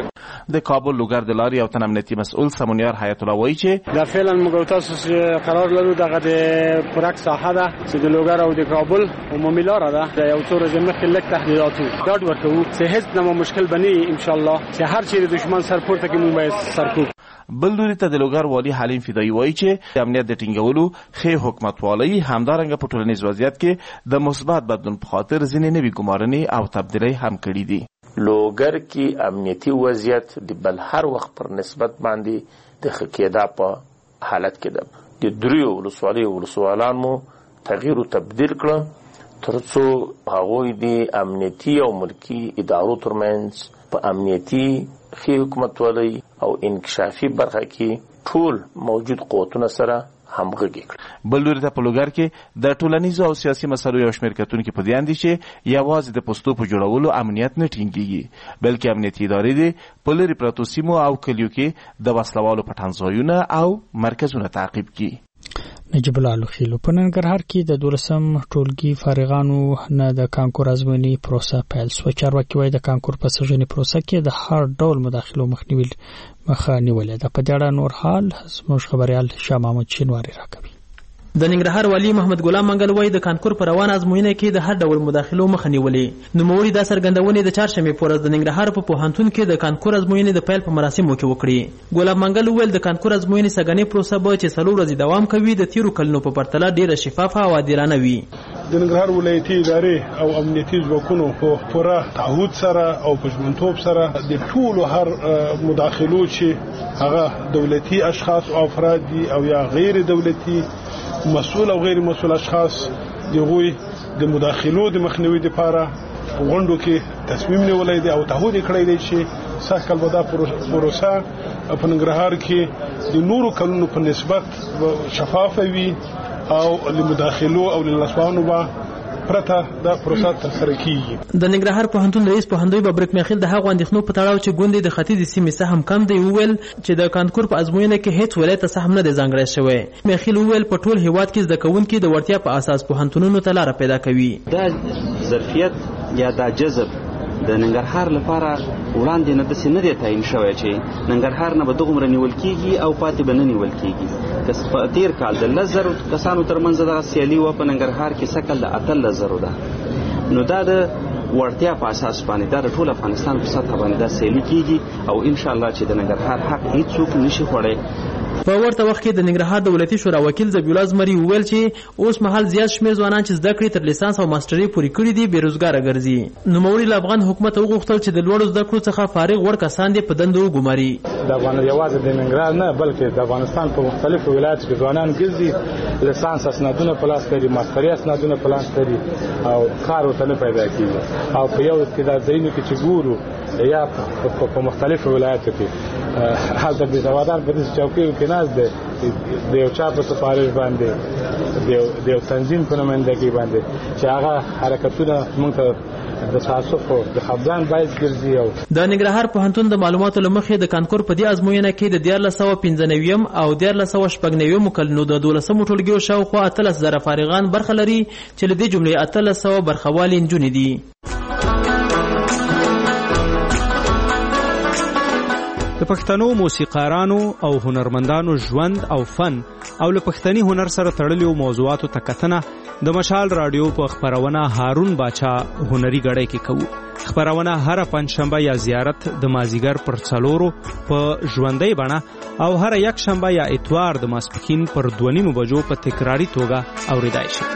د کابل لوګر د لارې او تن امنیتي مسؤل سمونیار حیات الله وایي چې د فعلا موږ تاسو قرار لرو دغه د پرک ساحه ده چې د لوګر او د کابل عمومي لار ده د یو څو ورځې مخکې لږ تحلیلاتو ډاډ ورکوو چې هیڅ نه مشکل بني ان شاء الله چې هر چیرې دشمن سر پورته کې موږ به سرکوب. بل لوري ته د لوګر والي حلیم فدایي وایي چې د امنیت د ټینګولو ښې حکومتوالۍ همدارنګه په ټولنیز وضعیت کې د مثبت بدلون په خاطر ځینې نوي ګمارنې او تبدیلۍ هم کړي دي. لوګر کې امنیتي وضعیت د بل هر وخت پر نسبت باندې د ښه کېدا په حالت کې ده. د دریو ولسوالیو ولسوالان مو تغییر او تبدیل کړه ترڅو هغوی د امنیتي او ملکي ادارو ترمنځ په امنیتي ښې حکومتوالۍ او انکشافي برخه کې ټول موجود قوتونه سره همغږي کړي. بل لوري ته په لوګر کې د ټولنیزو او سیاسي مسایلو یو شمېر کتونکي په دې اندي چې یوازې د پوستو په جوړولو امنیت نه ټینګېږي بلکې امنیتي ادارې دي په لرې پرتو سیمو او کلیو کې د وسلوالو پټنځایونه او مرکزونه تعقیب کړي. نجیب الله لوخیلو په ننګرهار کې د دولسم ټولګي فارغانو نه د کانکور ازموینې پروسه پیل شوه. چارواکي وایي د کانکور په سږنۍ پروسه کې د هر ډول مداخلو مخنیوي مخه نیولې ده. په دې اړه نور حال زموږ خبريال شاه محمود شینواری راکوي. د ننګرهار والی محمد ګلام منګل وایي د کانکور پر روان ازموینه کې د هر ډول مداخلو مخه نیولې. نوموړي دا څرګندونې د چهارشنبې په ورځ د ننګرهار په پوهنتون کې د کانکور ازموینې د پیل په مراسمو کې وکړې. ګلام منګل وویل د کانکور ازموینې سږنۍ پروسه به چې څلور ورځې دوام کوي د تیرو کلونو په پرتله ډیره شفافه او عادلانه وي. د ننګرهار ولایتي ادارې او امنیتي ځواکونو په پوره تعهد سره او په ژمنتوب سره د ټولو هر مداخلو چې هغه دولتي اشخاص او افراد دي او یا غیر دولتي مسؤل او غیر مسؤل اشخاص دغوی د مداخلو د مخنیوي لپاره غونډو کې تصمیم نیولای دی او تعهد کړی دی چې سږکال به دا پروسه په ننګرهار کې د نورو کلونو په نسبت شفافه وي او لمداخلو او للاسوانو به پرته دا پروسه ترسره کیږي. د ننګرهار پوهنتون رئیس پوهندوی ببرک میخیل د هغو اندېښنو په تړاو چې ګوندې د ختیځې سیمې سهم کم دی وویل چې د کانکور په ازموینه کې هیڅ ولایت ته سهم نه دی ځانګړی شوی. میخیل وویل په ټول هیواد کې زده کوونکي د وړتیا په اساس پوهنتونونو ته لاره پیدا کوي. دا ظرفیت یا دا جذب د ننګرهار لپاره وړاندې نه داسې نه دی تعیین شوی چې ننګرهار نه به دغومره نیول کېږي او پاتې به نه نیول کېږي. که په تېر کال د لس زرو کسانو ترمنځ دغه سیالي وه په ننګرهار کې سږکال د اتلس زرو ده. نو دا د وړتیا په اساس باندې دا د ټول افغانستان په سطحه باندې دا سیالي کېږي او انشاءالله چې د ننګرهار حق هېڅوک نشي خوړی. په ورته وخت کې د ننګرهار دولتي شورا وکیل ذبیح الله زمري وویل چې اوس مهال زیات شمېر ځوانان چې زده کړې تر لیسانس او ماسټرۍ پورې کړي دي بېروزګاره ګرځي. نوموړي له افغان حکومت وغوښتل چې د لوړو زده کړو څخه فارغ وړ کسان دې په دندو وګماري. د افغان یوازې د ننګرهار نه بلکې د افغانستان په مختلفو ولایتو کې ځوانان ګرځي لیسانس اسنادونه په لاس لري ماسټرۍ اسنادونه په لاس لري او کار ورته نه پیدا کېږي او په یو کې دا ځایونو کې چې ګورو یا په مختلفو ولایتو کې هلته بېسوادان په داسې چوکیو کې ناست دی د یو چا په سفارش باندې د یو تنظیم په نمایندګۍ باندې چې هغه حرکتونه موږ ته د تعصب او د خفګان باعث ګرځي. او د ننګرهار پوهنتون د معلوماتو له مخې د کانکور په دې ازموینه کې د دیارلس سوه پنځه نویم او دیارلس سوه شپږ نویمو کلونو د دولسمو ټولګیو شاوخوا اتلس زره فارغان برخه لري چې له دې جملې اتلس سوه برخوالې نجونې دي. د پښتنو موسیقارانو او هنرمندانو ژوند او فن او له پښتني هنر سره تړلو موضوعاتو ته کتنه د مشال رادیو په خبرونه هارون باچا هنري غړی کې کوو. خبرونه هر پنځشنبه یا زیارت د مازیګر پر څلورو په ژوندۍ بڼه او هر یک شنبه یا اتوار د ماسپښین پر دوه نیمو بجو په تکراری توګه اوریدای شي.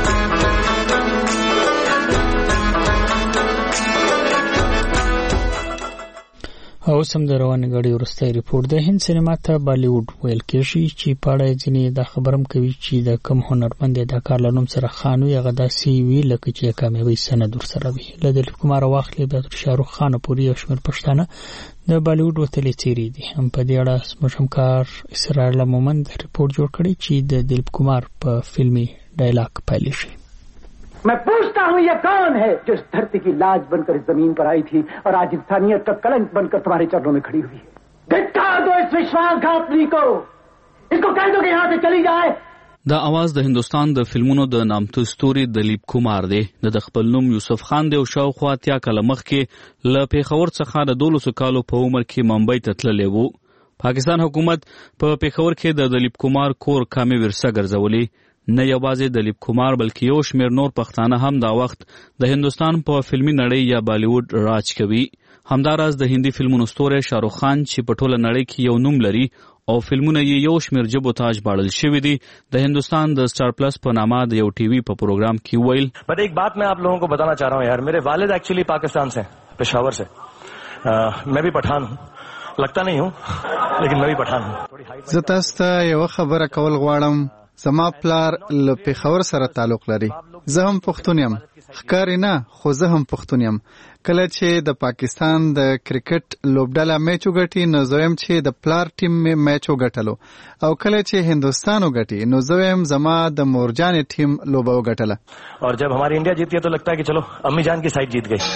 او سم د روانې غړي ورستۍ ریپورت د هند سینما ته بالیوډ ویل کېږي چې پاړه ځینې د خبرم کوي چې د کم هنرمند اداکار لنوم سره خان وي هغه داسې وی لکه چې کامیابی سند ورسره وي. له دلیپ کمار واخلې د شاهرخ خان پورې او شمیر پښتانه د بالیوډ وتلې څیرې دي. هم په دې اړه زموږ همکار اسرار مومند ریپورت جوړ کړی چې د دلیپ کمار په فلمي ډایلاګ پیل شي. मैं पूछता हूँ ये कौन है जो इस धरती की लाज बनकर इस जमीन पर आई थी और आज इंसानियत का कलंक बनकर तुम्हारे चरणों में खड़ी हुई है. धिक्कार दो इस विश्वासघातनी को. इसको कह दो कि यहाँ से चली जाए. دا आवाज د هندستان د فلمونو د نامتو ستوري دلیپ کومار دی. د خپل نوم یوسف خان دی او شاوخوا اتیا کاله مخکې له پیښور څخه د دولسو کالو په عمر کې ممبئی ته تللی و. پاکستان حکومت په پیښور کې د دلیپ کومار کور کامې ورسه ګرځولې. نه یوازې دلیپ کومار بلکې یو شمېر نور پښتانه هم دا وخت د هندستان په فلمي نړۍ یا بالیوډ راج کوي. همداراز د هندي فلمونو ستوری شاروخ خان چې په ټوله نړۍ کې یو نوم لري او فلمونه یې یو شمېر ژبو ته ژباړل شوي دي، د هندوستان د سٹار پلس په نامه د یو ټي وي په پروګرام کې ویل. بٹ ایک بات میں آپ لوگوں کو بتانا چاہ رہا ہوں یار، میرے والد ایکچولی پاکستان سے، پشاور سے. میں بھی پٹھان ہوں، لگتا نہیں ہوں لیکن میں بھی پٹھان ہوں. زه تاسو ته یو خبره کول غواړم. زما پلار له پېښور سره تعلق لري. زه هم پښتون یم. ښکاري نه، خو زه هم پښتون یم. کله چې د پاکستان د کرکټ لوبډله میچ وګټي نو زه وایم چې د پلار ټیم مې میچ وګټلو، او کله چې هندوستان وګټي نو زه وایم زما د مورجان ټیم لوبه وګټله. اور جب ہماری انڈیا جیتی ہے تو لگتا ہے کہ چلو امی جان کی سائڈ جیت گئی.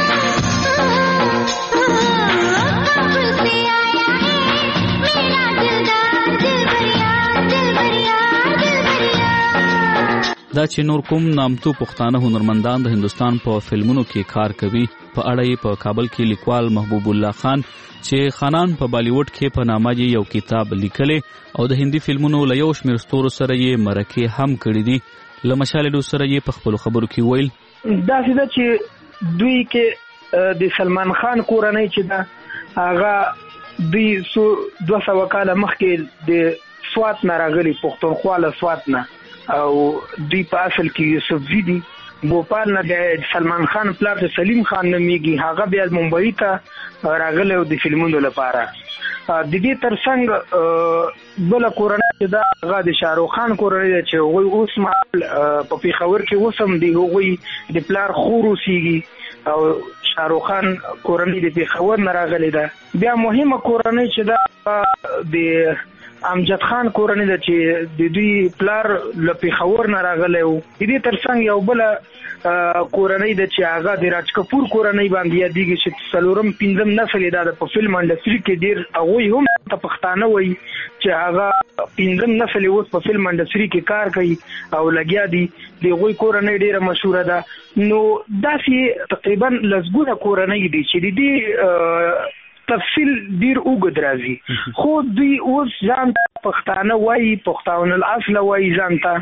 دا چې نور کوم نامتو پښتانه هنرمندان د هندوستان په فلمونو کې کار کوي په اړه یې په کابل کې لیکوال محبوب الله خان چې خانان په بالیوډ کې په نامه یې یو کتاب لیکلی او د هندي فلمونو له یو شمېر ستورو سره یې مرکې هم کړي دي. له مشالډو سره یې په خپلو خبرو کې ویل. داسې ده چې دوی کې د سلمان خان کورنۍ چې ده هغه دوی سو دوه سوه کاله مخکې د سوات نه راغلي، پښتونخوا له سوات نه، او دوی په اصل کې یوسفزي دي. بوپال نه د سلمان خان پلار ته سلیم خان نومیږي، هغه بیا ممبئی ته راغلی و د فلمونو لپاره. د دې ترڅنګ بله کورنۍ چې ده هغه د شاروخ خان کورنۍ ده چې هغوی اوس مهال په پېښور کې اوس هم د هغوی د پلار خور اوسیږي، او شاروخ خان کورنۍ د پېښور نه راغلې ده. بیا مهمه کورنۍ چې ده د امجد خان کورنۍ ده چې د دوی پلار له پېښور نه راغلی و. د دې ترڅنګ یو بله کورنۍ ده چې هغه د راج کپور کورنۍ باندې یادېږي چې څلورم پنځم نسل یې دا د په فلم انډسټري کې ډېر هغوی هم ته پښتانه وایي چې هغه پنځم نسل یې اوس په فلم انډسټري کې کار کوي او لګیا دي. د هغوی کورنۍ ډېره مشهوره ده. نو داسې تقریبا لسګونه کورنۍ دي چې د دې تفصیل ډیر اوږد راځي، خو دوی اوس ځان ته پښتانه وایي، پښتون الاصل وایي ځان ته.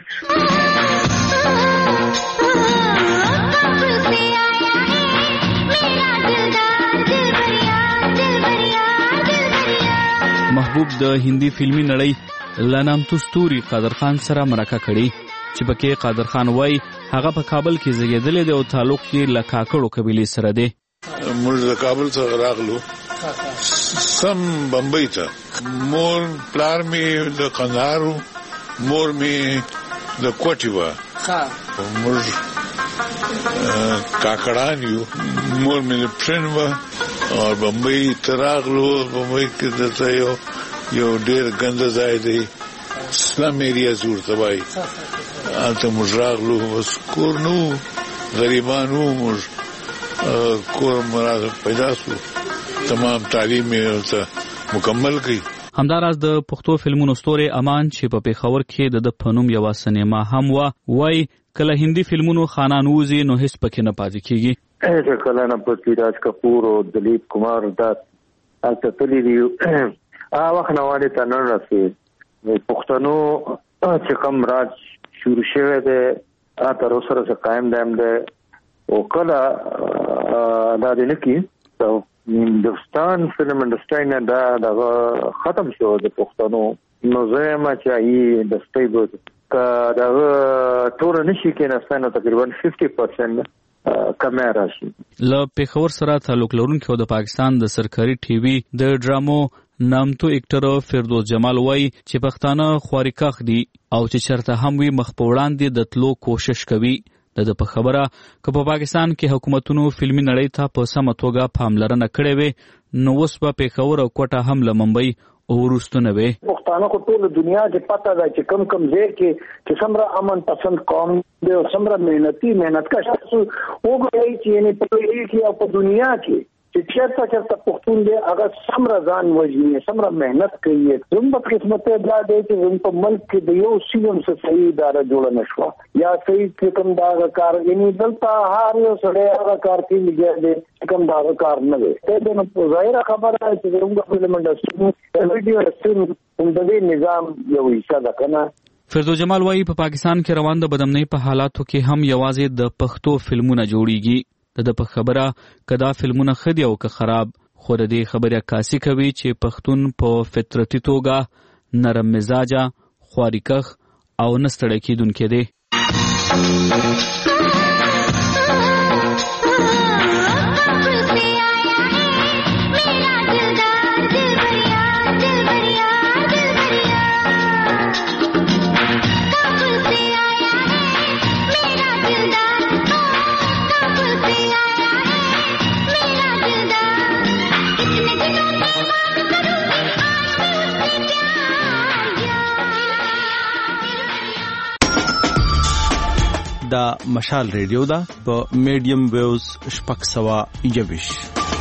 محبوب د هندي فلمي نړۍ له نامتو ستوري قادر خان سره مرکه کړې چې پکې قادر خان وایي هغه په کابل کې زیږېدلی دی او تعلق یې له کاکړو قبیلې سره دی. موږ د کابل څخه راغلو سم بمبئی ته. مور پلار می د قندهار، مور می د کوټي و. موږ کاکړان یو. مور می د پښین و او بمبئی ته راغلو. بمبئی کې دلته یو یو ډېر ګنده ځای دی، سلم ایریا زور ته وایي. هلته موږ راغلو، بس کور نه و، غریبان و. موږ کور مراد پیدا سو، تمام تعلیم یې مکمل کړي. همداراز د پښتو فلمونو ستوری امان چې په پېښور کې د په نوم یوه سینما هم وه وایي کله هندي فلمونو خانان ووځي نو هیڅ پکې نه پاتې کېږي. چې کله نه پسې راج کپور او دلیپ کومار دا هلته تللي دي، هغه وخت نه والې ته نه رسېد. پښتنو چې کوم راج شروع شوی دی هغه تر اوسه سره قایم دایم دی، او کله دا دی نه کړي هندوستان فلم انډسټري نه دا دغه ختم شو د پښتنو. نو زه یم چې هغې انډسټري به که دغه ټوله نه شي کېناستی نو تقریبا ففټي پرسنټ کمی راشي. له پېښور سره تعلق لرونکي او د پاکستان د سرکاري ټي وي د ډرامو نامتو اکټر فردوس جمال وایي چې پښتانه خوارکښ دي او چې چېرته هم وي مخ په وړاندې د تلو کوشش کوي. د په خبره که په پاکستان کې حکومتونو فلمي نړۍ ته په سمه توګه پاملرنه کړې وي نو اوس به پېښور او کوټه هم له ممبئی وروسته نه وي. پښتانه خو ټول دنیا کې پته ده چې کم کم ځای کې چې څومره امن پسند قوم دی او څومره محنتي محنت کش تاسو وګورئ چې یعنې په دې کې او په دنیا کې چې چېرته چېرته پښتون دی هغه څومره ځان وژني څومره محنت کوي زموږ په قسمت دا دی چې زموږ په ملک کې د یو سیلم څخه صحیح اداره جوړه نه شوه یا صحیح کوم دا کار یعنی دلته هر یو سړی هغه کار کوي لګیا دی کوم دا کار نه دی ته نو ظاهره خبره چې زموږ په لمنډه ویډیو رسټین هم د دې نظام یو حصہ ده کنه. فردوس جمال وایي په پاکستان کې روان د بدامنۍ په حالاتو کې هم یوازې د پښتو فلمونه جوړیږي. د په خبره کدا فلمونه خدي او که خراب خو د دې خبره عکاسي کوي چې پښتون په فطرتي توګه نرم مزاجه خواریکخ او نستړی کیدونکې دی. دا مشال ریډیو ده په میډیم ویوز شپږ سوه یوویشت.